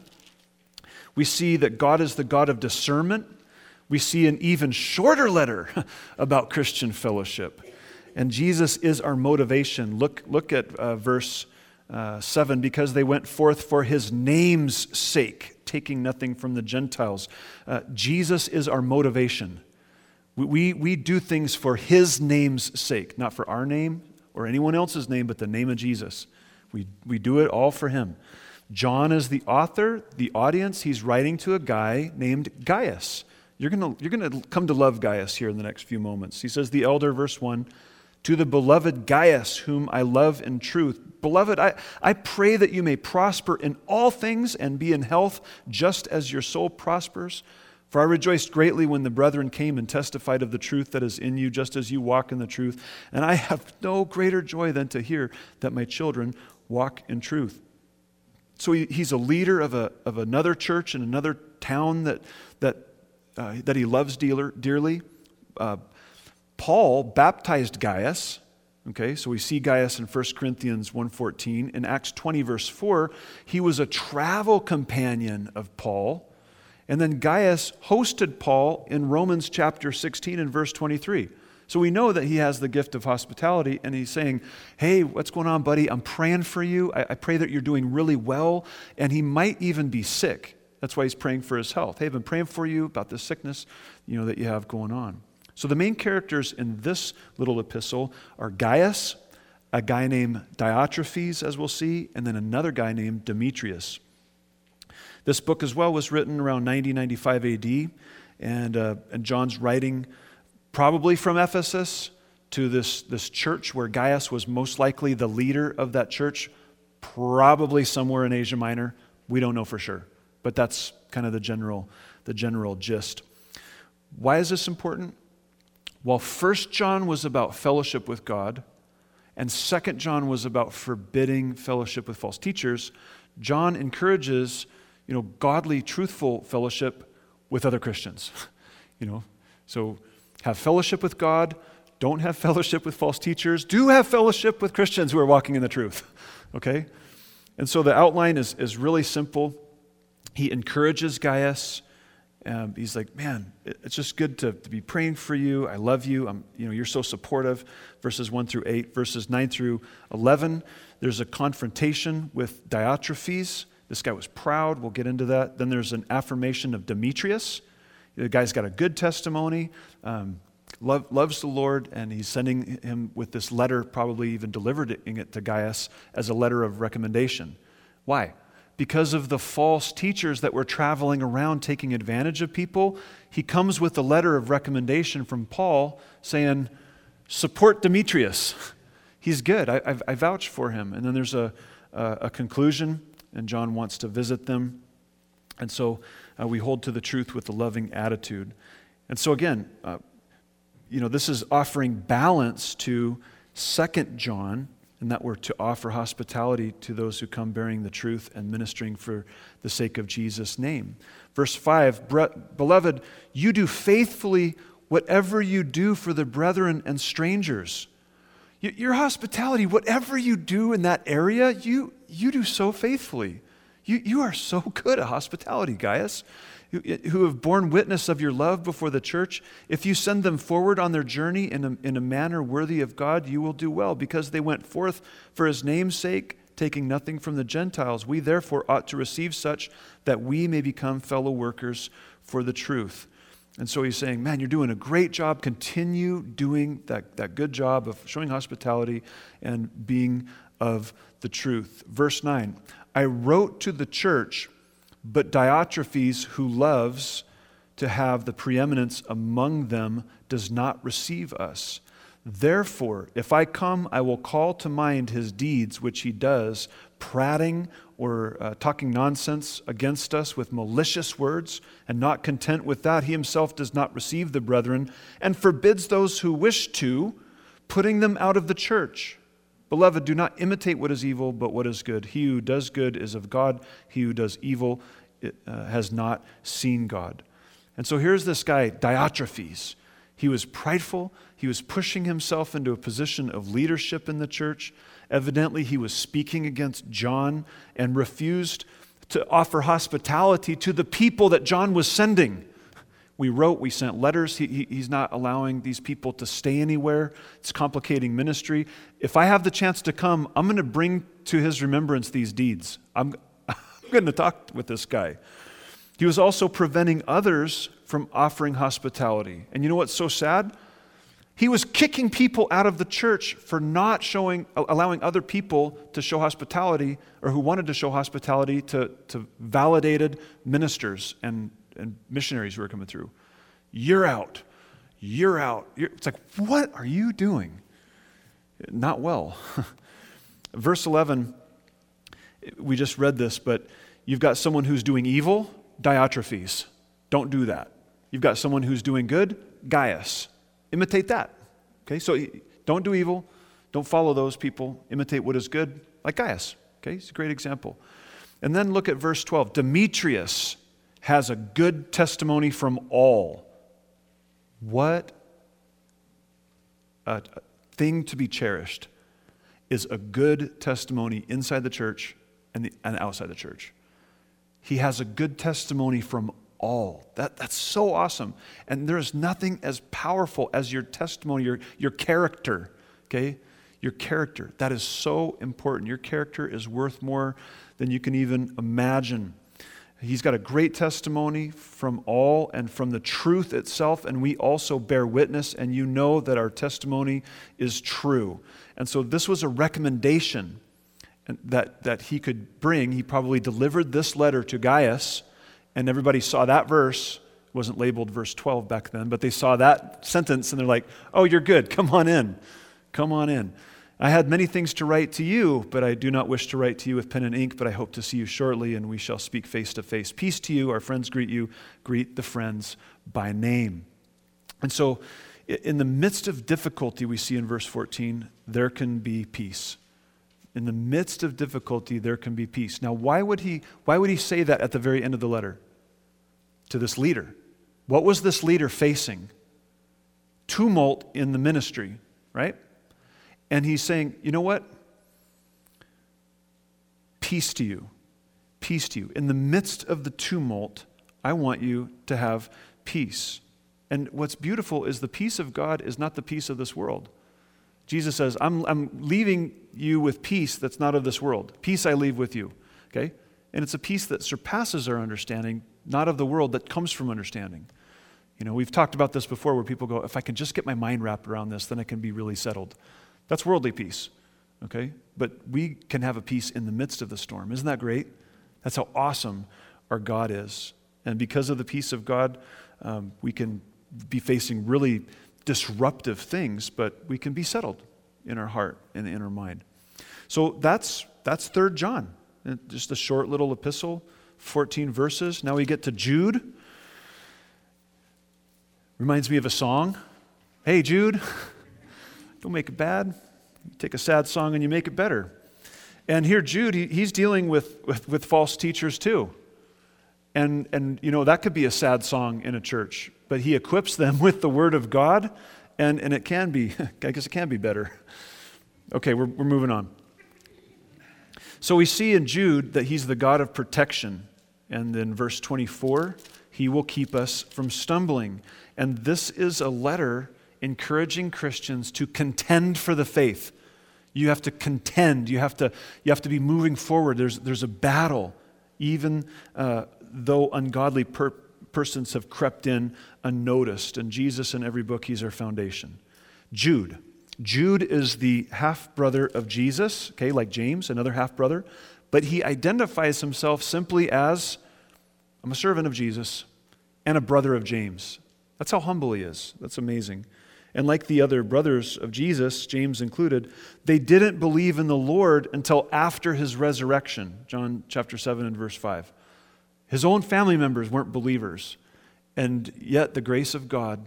we see that God is the God of discernment. We see an even shorter letter about Christian fellowship. And Jesus is our motivation. Look, look at uh, verse uh, seven. Because they went forth for his name's sake, taking nothing from the Gentiles. Uh, Jesus is our motivation. We, we, we do things for his name's sake, not for our name or anyone else's name, but the name of Jesus. We, we do it all for him. John is the author, the audience. He's writing to a guy named Gaius. You're going you're gonna come to love Gaius here in the next few moments. He says, the elder, verse one, to the beloved Gaius, whom I love in truth. Beloved, I, I pray that you may prosper in all things and be in health just as your soul prospers. For I rejoiced greatly when the brethren came and testified of the truth that is in you, just as you walk in the truth. And I have no greater joy than to hear that my children walk in truth. So he, he's a leader of a of another church in another town that that uh, that he loves dealer, dearly. Uh, Paul baptized Gaius. Okay, so we see Gaius in First Corinthians one fourteen. In Acts twenty, verse four, he was a travel companion of Paul. And then Gaius hosted Paul in Romans chapter sixteen and verse twenty-three. So we know that he has the gift of hospitality, and he's saying, hey, what's going on, buddy? I'm praying for you. I, I pray that you're doing really well. And he might even be sick. That's why he's praying for his health. Hey, I've been praying for you about this sickness, you know, that you have going on. So the main characters in this little epistle are Gaius, a guy named Diotrephes, as we'll see, and then another guy named Demetrius. This book as well was written around ninety, ninety-five A D, and, uh, and John's writing probably from Ephesus to this, this church where Gaius was most likely the leader of that church, probably somewhere in Asia Minor. We don't know for sure, but that's kind of the general, the general gist. Why is this important? While First John was about fellowship with God, and Second John was about forbidding fellowship with false teachers, John encourages, you know, godly, truthful fellowship with other Christians. You know, so have fellowship with God, don't have fellowship with false teachers, do have fellowship with Christians who are walking in the truth. Okay? And so the outline is, is really simple. He encourages Gaius. Um, he's like, man, it's just good to, to be praying for you. I love you. I'm, you know, you're so supportive. Verses one through eight, verses nine through eleven. There's a confrontation with Diotrephes. This guy was proud. We'll get into that. Then there's an affirmation of Demetrius. The guy's got a good testimony, um, love, loves the Lord, and he's sending him with this letter, probably even delivering it to Gaius as a letter of recommendation. Why? Because of the false teachers that were traveling around taking advantage of people, he comes with a letter of recommendation from Paul saying, support Demetrius. He's good. I, I, I vouch for him. And then there's a, a, a conclusion, and John wants to visit them. And so uh, we hold to the truth with a loving attitude. And so again, uh, you know, this is offering balance to Second John, and that we're to offer hospitality to those who come bearing the truth and ministering for the sake of Jesus' name. Verse five, beloved, you do faithfully whatever you do for the brethren and strangers. Your hospitality, whatever you do in that area, you, you do so faithfully. You, you are so good at hospitality, Gaius, who, who have borne witness of your love before the church. If you send them forward on their journey in a, in a manner worthy of God, you will do well, because they went forth for his name's sake, taking nothing from the Gentiles. We therefore ought to receive such, that we may become fellow workers for the truth. And so he's saying, man, you're doing a great job. Continue doing that, that good job of showing hospitality and being of the truth. Verse nine, I wrote to the church, but Diotrephes, who loves to have the preeminence among them, does not receive us. Therefore, if I come, I will call to mind his deeds, which he does, prating or uh, talking nonsense against us with malicious words, and not content with that, he himself does not receive the brethren, and forbids those who wish to, putting them out of the church. Beloved, do not imitate what is evil, but what is good. He who does good is of God. He who does evil uh, has not seen God. And so here's this guy, Diotrephes. He was prideful. He was pushing himself into a position of leadership in the church. Evidently, he was speaking against John and refused to offer hospitality to the people that John was sending. We wrote, we sent letters. He, he, he's not allowing these people to stay anywhere. It's complicating ministry. If I have the chance to come, I'm going to bring to his remembrance these deeds. I'm, I'm going to talk with this guy. He was also preventing others from offering hospitality. And you know what's so sad? He was kicking people out of the church for not showing, allowing other people to show hospitality, or who wanted to show hospitality to, to validated ministers and, and missionaries who were coming through. You're out. You're out. You're, it's like, what are you doing? Not well. Verse eleven, we just read this, but you've got someone who's doing evil, Diotrephes. Don't do that. You've got someone who's doing good, Gaius. Imitate that. Okay, so don't do evil. Don't follow those people. Imitate what is good, like Gaius. Okay, it's a great example. And then look at verse twelve. Demetrius has a good testimony from all. What a thing to be cherished is a good testimony inside the church and, the, and outside the church. He has a good testimony from all. That, that's so awesome. And there is nothing as powerful as your testimony, your, your character, okay? Your character. That is so important. Your character is worth more than you can even imagine. He's got a great testimony from all and from the truth itself, and we also bear witness, and you know that our testimony is true. And so this was a recommendation that, that he could bring. He probably delivered this letter to Gaius, and everybody saw that verse. It wasn't labeled verse twelve back then, but they saw that sentence and they're like, oh, you're good. Come on in. Come on in. I had many things to write to you, but I do not wish to write to you with pen and ink, but I hope to see you shortly, and we shall speak face to face. Peace to you. Our friends greet you. Greet the friends by name. And so in the midst of difficulty, we see in verse fourteen, there can be peace. In the midst of difficulty, there can be peace. Now, why would he, why would he say that at the very end of the letter to this leader? What was this leader facing? Tumult in the ministry, right? And he's saying, you know what? Peace to you. Peace to you. In the midst of the tumult, I want you to have peace. And what's beautiful is the peace of God is not the peace of this world. Jesus says, I'm, I'm leaving you with peace that's not of this world. Peace I leave with you, okay? And it's a peace that surpasses our understanding, not of the world, that comes from understanding. You know, we've talked about this before where people go, if I can just get my mind wrapped around this, then I can be really settled. That's worldly peace, okay? But we can have a peace in the midst of the storm. Isn't that great? That's how awesome our God is. And because of the peace of God, um, we can be facing really disruptive things, but we can be settled in our heart and in our mind. So that's that's Third John, just a short little epistle, fourteen verses. Now we get to Jude. Reminds me of a song. Hey, Jude, don't make it bad. You take a sad song and you make it better. And here Jude, he, he's dealing with, with, with false teachers too. And, and, you know, that could be a sad song in a church, but he equips them with the Word of God, and, and it can be, I guess it can be better. Okay, we're, we're moving on. So we see in Jude that he's the God of protection. And in verse twenty-four, he will keep us from stumbling. And this is a letter encouraging Christians to contend for the faith. You have to contend. You have to, you have to be moving forward. There's, there's a battle, even uh, though ungodly per- persons have crept in unnoticed. And Jesus, in every book, he's our foundation. Jude. Jude is the half-brother of Jesus, okay, like James, another half-brother. But he identifies himself simply as, I'm a servant of Jesus and a brother of James. That's how humble he is. That's amazing. And like the other brothers of Jesus, James included, they didn't believe in the Lord until after his resurrection. John chapter seven and verse five. His own family members weren't believers. And yet the grace of God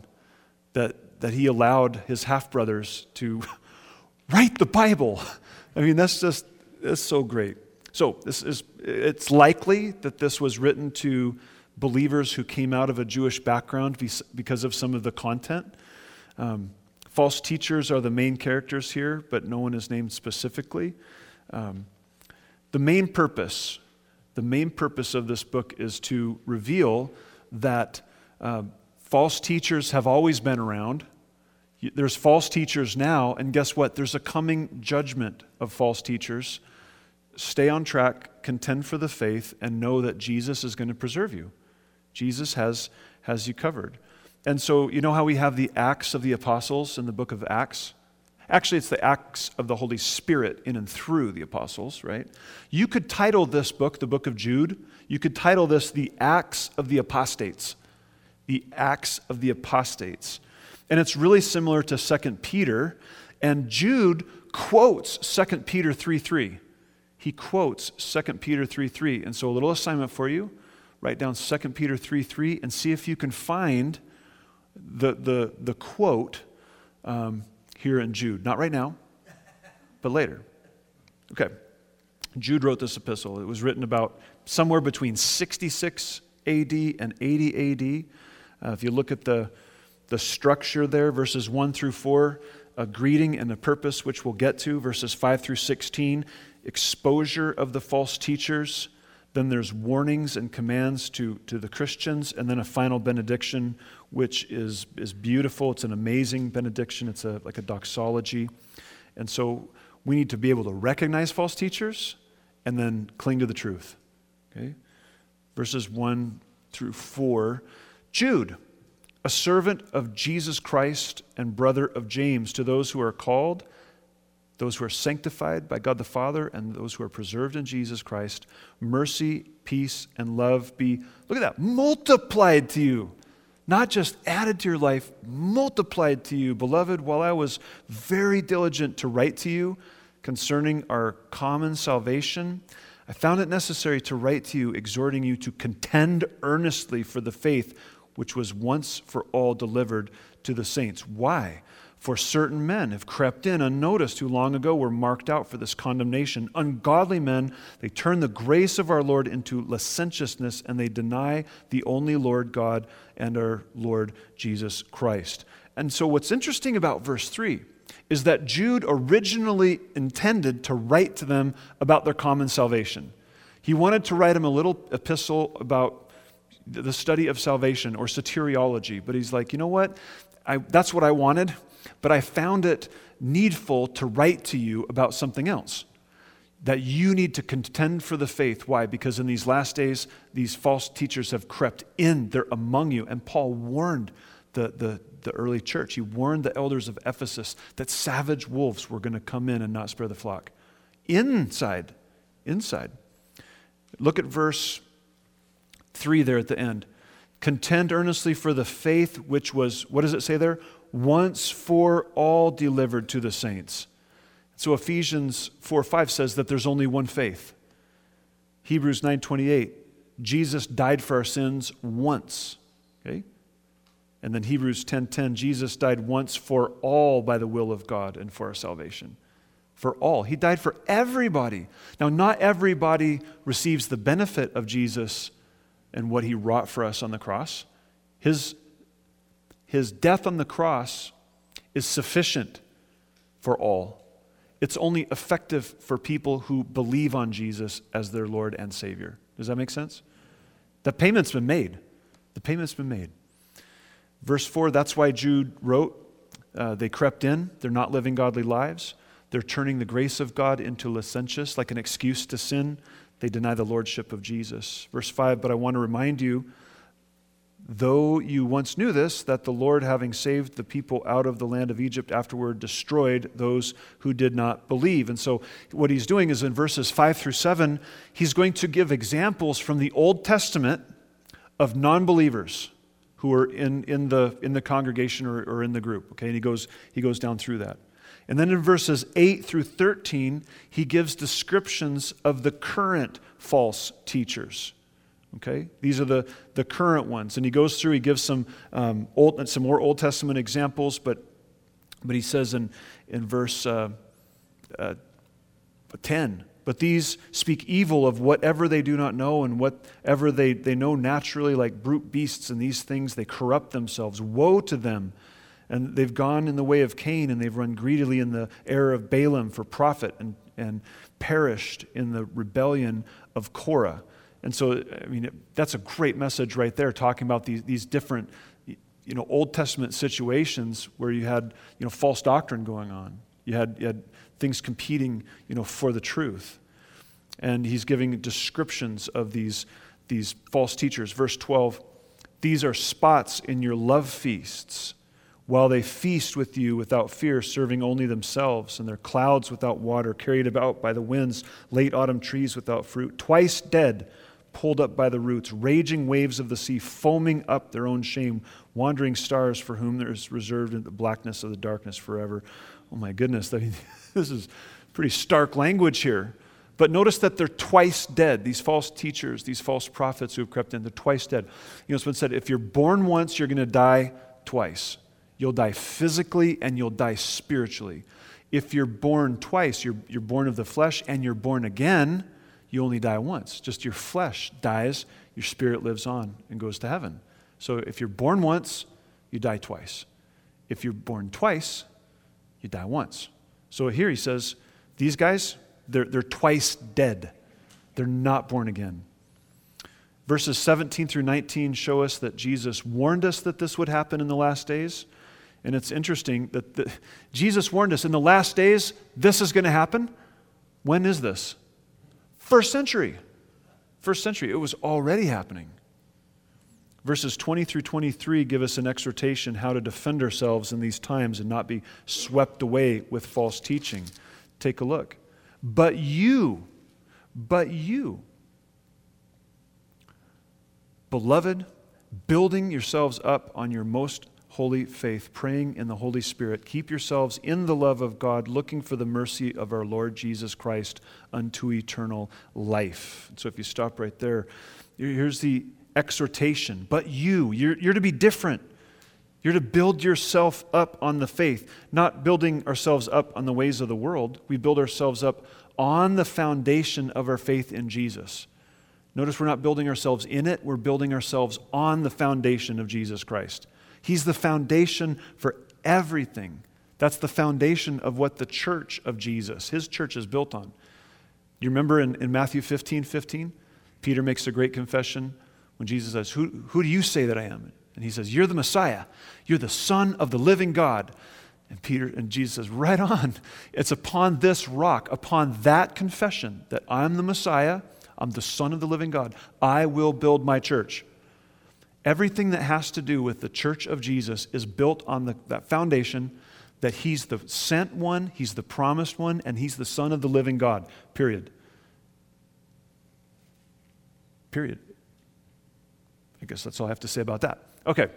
that, that he allowed his half-brothers to write the Bible. I mean, that's just, that's so great. So this is, it's likely that this was written to believers who came out of a Jewish background because of some of the content. Um, false teachers are the main characters here, but no one is named specifically. Um, the main purpose, the main purpose of this book is to reveal that uh, false teachers have always been around. There's false teachers now, and guess what? There's a coming judgment of false teachers. Stay on track, contend for the faith, and know that Jesus is going to preserve you. Jesus has, has you covered. And so, you know how we have the Acts of the Apostles in the book of Acts? Actually, it's the Acts of the Holy Spirit in and through the apostles, right? You could title this book, the book of Jude, you could title this the Acts of the Apostates. The Acts of the Apostates. And it's really similar to Second Peter. And Jude quotes Second Peter three three. He quotes Second Peter three three. And so a little assignment for you. Write down Second Peter three three and see if you can find the, the, the quote um, here in Jude. Not right now, but later. Okay. Jude wrote this epistle. It was written about somewhere between sixty-six A D and eighty A D. Uh, if you look at the, the structure there, verses one through four, a greeting and a purpose, which we'll get to. Verses five through sixteen, exposure of the false teachers. Then there's warnings and commands to, to the Christians, and then a final benediction, which is, is beautiful. It's an amazing benediction. It's a, like a doxology. And so we need to be able to recognize false teachers and then cling to the truth. Okay? Verses one through four. Jude, a servant of Jesus Christ and brother of James, to those who are called, those who are sanctified by God the Father, and those who are preserved in Jesus Christ, mercy, peace, and love be, look at that, multiplied to you not just added to your life, multiplied to you. Beloved, while I was very diligent to write to you concerning our common salvation, I found it necessary to write to you, exhorting you to contend earnestly for the faith which was once for all delivered to the saints. Why? For certain men have crept in unnoticed who long ago were marked out for this condemnation. Ungodly men, they turn the grace of our Lord into licentiousness, and they deny the only Lord God and our Lord Jesus Christ. And so what's interesting about verse three is that Jude originally intended to write to them about their common salvation. He wanted to write them a little epistle about the study of salvation or soteriology, but he's like, you know what? I, that's what I wanted, but I found it needful to write to you about something else, that you need to contend for the faith. Why? Because in these last days, these false teachers have crept in. They're among you. And Paul warned the, the, the early church. He warned the elders of Ephesus that savage wolves were going to come in and not spare the flock. Inside, inside. Look at verse three there at the end. Contend earnestly for the faith which was, what does it say there? Once for all delivered to the saints. So Ephesians four five says that there's only one faith. Hebrews nine twenty-eight, Jesus died for our sins once. Okay? And then Hebrews ten ten, Jesus died once for all by the will of God and for our salvation. For all. He died for everybody. Now, not everybody receives the benefit of Jesus and what he wrought for us on the cross. His, his death on the cross is sufficient for all. It's only effective for people who believe on Jesus as their Lord and Savior. Does that make sense? The payment's been made. The payment's been made. Verse four, that's why Jude wrote, uh, they crept in, they're not living godly lives. They're turning the grace of God into licentious, like an excuse to sin. They deny the lordship of Jesus. Verse five, but I want to remind you, though you once knew this, that the Lord, having saved the people out of the land of Egypt, afterward destroyed those who did not believe. And so what he's doing is in verses five through seven, he's going to give examples from the Old Testament of non-believers who are in, in, the, in the congregation or, or in the group. Okay, and he goes, he goes down through that. And then in verses eight through thirteen, he gives descriptions of the current false teachers. Okay? These are the, the current ones. And he goes through, he gives some um, old, some more Old Testament examples, but but he says in, in verse uh, uh, ten, but these speak evil of whatever they do not know, and whatever they, they know naturally, like brute beasts, and these things they corrupt themselves. Woe to them! And they've gone in the way of Cain, and they've run greedily in the error of Balaam for profit, and, and perished in the rebellion of Korah. And so, I mean, that's a great message right there, talking about these, these different, you know, Old Testament situations where you had, you know, false doctrine going on. You had, you had things competing, you know, for the truth. And he's giving descriptions of these, these false teachers. Verse twelve, these are spots in your love feasts, while they feast with you without fear, serving only themselves, and their clouds without water, carried about by the winds, late autumn trees without fruit, twice dead, pulled up by the roots, raging waves of the sea, foaming up their own shame, wandering stars for whom there is reserved in the blackness of the darkness forever. Oh my goodness, I mean, this is pretty stark language here. But notice that they're twice dead. These false teachers, these false prophets who have crept in, they're twice dead. You know, it's been said, if you're born once, you're going to die twice. You'll die physically and you'll die spiritually. If you're born twice, you're, you're born of the flesh and you're born again, you only die once. Just your flesh dies, your spirit lives on and goes to heaven. So if you're born once, you die twice. If you're born twice, you die once. So here he says, these guys, they're, they're twice dead. They're not born again. Verses seventeen through nineteen show us that Jesus warned us that this would happen in the last days. And it's interesting that the, Jesus warned us in the last days, this is going to happen. When is this? First century. First century. It was already happening. Verses twenty through twenty-three give us an exhortation how to defend ourselves in these times and not be swept away with false teaching. Take a look. But you, but you, beloved, building yourselves up on your most holy faith, praying in the Holy Spirit. Keep yourselves in the love of God, looking for the mercy of our Lord Jesus Christ unto eternal life. So if you stop right there, here's the exhortation. But you, you're, you're to be different. You're to build yourself up on the faith, not building ourselves up on the ways of the world. We build ourselves up on the foundation of our faith in Jesus. Notice we're not building ourselves in it, we're building ourselves on the foundation of Jesus Christ. He's the foundation for everything. That's the foundation of what the church of Jesus, his church, is built on. You remember in, in Matthew fifteen fifteen, Peter makes a great confession when Jesus says, who, who do you say that I am? And he says, you're the Messiah. You're the Son of the living God. And Peter and Jesus says, right on. It's upon this rock, upon that confession that I'm the Messiah, I'm the Son of the living God, I will build my church. Everything that has to do with the church of Jesus is built on the, that foundation that he's the sent one, he's the promised one, and he's the Son of the living God, period. Period. I guess that's all I have to say about that. Okay.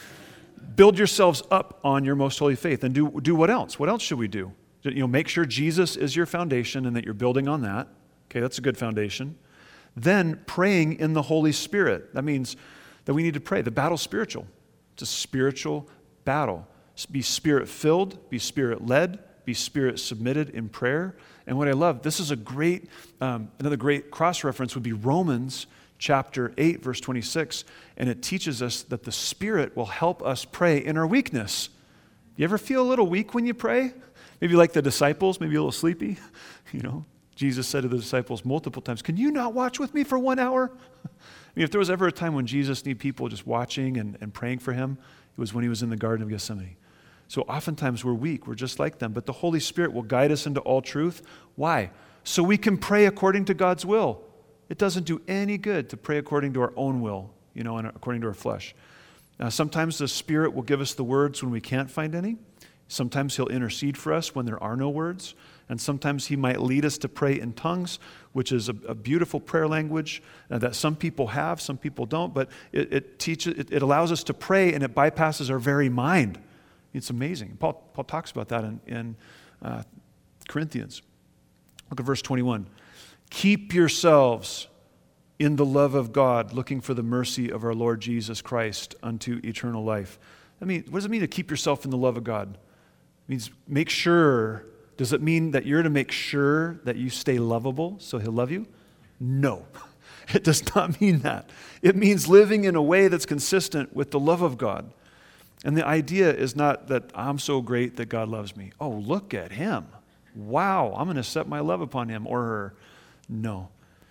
Build yourselves up on your most holy faith. And do, do what else? What else should we do? You know, make sure Jesus is your foundation and that you're building on that. Okay, that's a good foundation. Then praying in the Holy Spirit. That means that we need to pray. The battle's spiritual. It's a spiritual battle. Be Spirit-filled, be Spirit-led, be Spirit-submitted in prayer. And what I love, this is a great, um, another great cross-reference would be Romans chapter eight, verse twenty-six, and it teaches us that the Spirit will help us pray in our weakness. You ever feel a little weak when you pray? Maybe like the disciples, maybe a little sleepy. You know, Jesus said to the disciples multiple times, can you not watch with me for one hour? I mean, if there was ever a time when Jesus needed people just watching and, and praying for him, it was when he was in the Garden of Gethsemane. So oftentimes we're weak, we're just like them, but the Holy Spirit will guide us into all truth. Why? So we can pray according to God's will. It doesn't do any good to pray according to our own will, you know, and according to our flesh. Now, sometimes the Spirit will give us the words when we can't find any. Sometimes he'll intercede for us when there are no words. And sometimes he might lead us to pray in tongues, which is a, a beautiful prayer language uh, that some people have, some people don't. But it, it teaches, it, it allows us to pray, and it bypasses our very mind. It's amazing. Paul, Paul talks about that in, in uh, Corinthians. Look at verse twenty-one. Keep yourselves in the love of God, looking for the mercy of our Lord Jesus Christ unto eternal life. I mean, what does it mean to keep yourself in the love of God? It means make sure. Does it mean that you're to make sure that you stay lovable so he'll love you? No, it does not mean that. It means living in a way that's consistent with the love of God. And the idea is not that I'm so great that God loves me. Oh, look at him. Wow, I'm going to set my love upon him or her. No.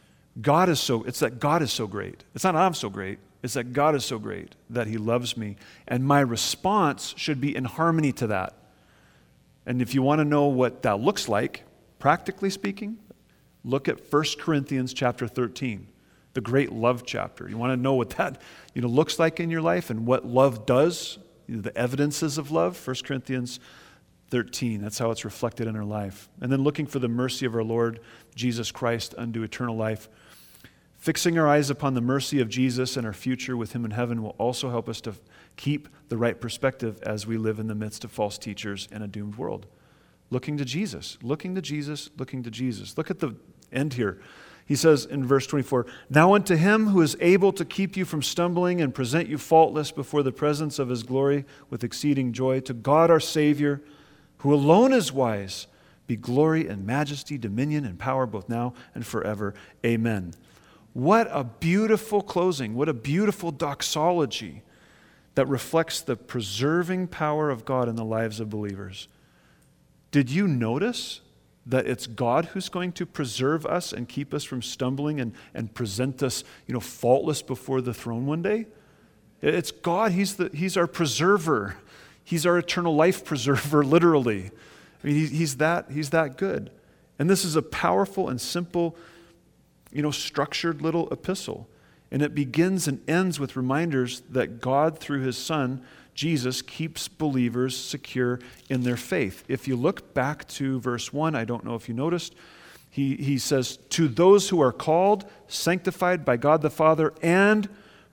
God is so, it's that God is so great. It's not I'm so great. It's that God is so great that he loves me. And my response should be in harmony to that. And if you want to know what that looks like, practically speaking, look at First Corinthians chapter thirteen, the great love chapter. You want to know what that you know, looks like in your life and what love does, you know, the evidences of love, First Corinthians thirteen, that's how it's reflected in our life. And then looking for the mercy of our Lord Jesus Christ unto eternal life. Fixing our eyes upon the mercy of Jesus and our future with him in heaven will also help us to keep the right perspective as we live in the midst of false teachers and a doomed world. Looking to Jesus, looking to Jesus, looking to Jesus. Look at the end here. He says in verse twenty-four, now unto him who is able to keep you from stumbling and present you faultless before the presence of his glory with exceeding joy, to God our Savior, who alone is wise, be glory and majesty, dominion and power both now and forever. Amen. What a beautiful closing. What a beautiful doxology that reflects the preserving power of God in the lives of believers. Did you notice that it's God who's going to preserve us and keep us from stumbling and, and present us, you know, faultless before the throne one day? It's God. He's the He's our preserver. He's our eternal life preserver, literally. I mean, he, he's that He's that good. And this is a powerful and simple, you know, structured little epistle. And it begins and ends with reminders that God, through his Son, Jesus, keeps believers secure in their faith. If you look back to verse one, I don't know if you noticed, he, he says, to those who are called, sanctified by God the Father, and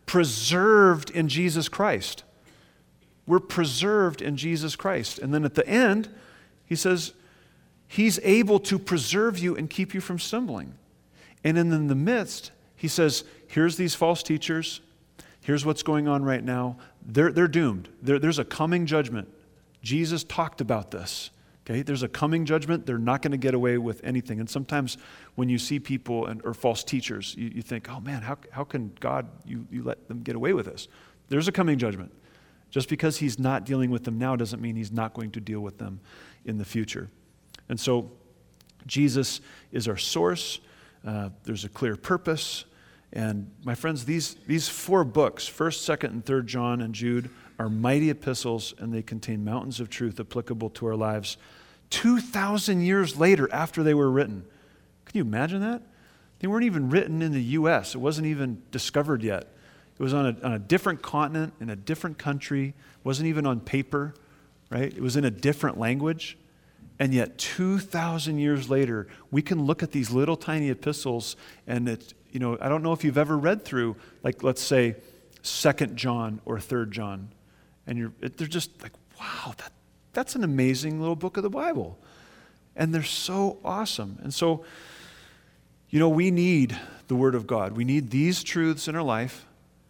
preserved in Jesus Christ. We're preserved in Jesus Christ. And then at the end, he says, he's able to preserve you and keep you from stumbling. And then in the midst, he says, here's these false teachers. Here's what's going on right now. They're, they're doomed. There, there's a coming judgment. Jesus talked about this. Okay, there's a coming judgment. They're not going to get away with anything. And sometimes when you see people and or false teachers, you, you think, oh man, how, how can God, you, you let them get away with this? There's a coming judgment. Just because he's not dealing with them now doesn't mean he's not going to deal with them in the future. And so Jesus is our source. Uh, there's a clear purpose. And my friends, these, these four books, first, second, and third John and Jude, are mighty epistles, and they contain mountains of truth applicable to our lives two thousand years later after they were written. Can you imagine that? They weren't even written in the U S. It wasn't even discovered yet. It was on a, on a different continent, in a different country. It wasn't even on paper, right? It was in a different language. And yet two thousand years later, we can look at these little tiny epistles, and it's, you know, I don't know if you've ever read through, like, let's say, Second John or Third John. And you're, they're just like, wow, that, that's an amazing little book of the Bible. And they're so awesome. And so, you know, we need the Word of God. We need these truths in our life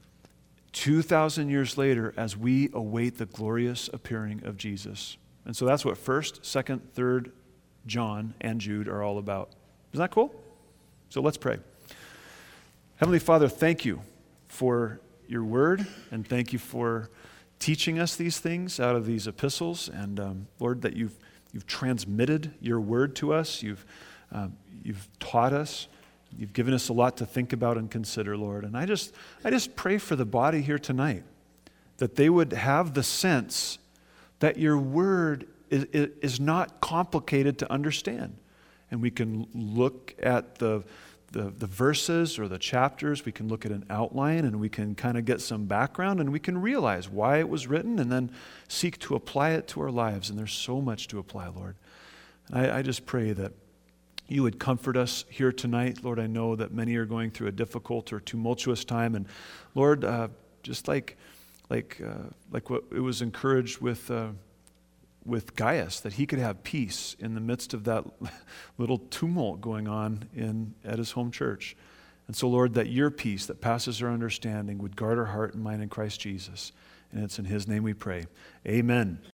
two thousand years later as we await the glorious appearing of Jesus. And so that's what first, second, third John and Jude are all about. Isn't that cool? So let's pray. Heavenly Father, thank you for your word, and thank you for teaching us these things out of these epistles. And um, Lord, that you've you've transmitted your word to us. You've um, you've taught us. You've given us a lot to think about and consider, Lord. And I just I just pray for the body here tonight, that they would have the sense that your word is, is not complicated to understand. And we can look at the The, the verses or the chapters, we can look at an outline and we can kind of get some background and we can realize why it was written and then seek to apply it to our lives. And there's so much to apply, Lord. I, I just pray that you would comfort us here tonight. Lord, I know that many are going through a difficult or tumultuous time. And Lord, uh, just like like uh, like what it was encouraged with uh, with Gaius, that he could have peace in the midst of that little tumult going on in at his home church. And so, Lord, that your peace that passes our understanding would guard our heart and mind in Christ Jesus. And it's in his name we pray. Amen.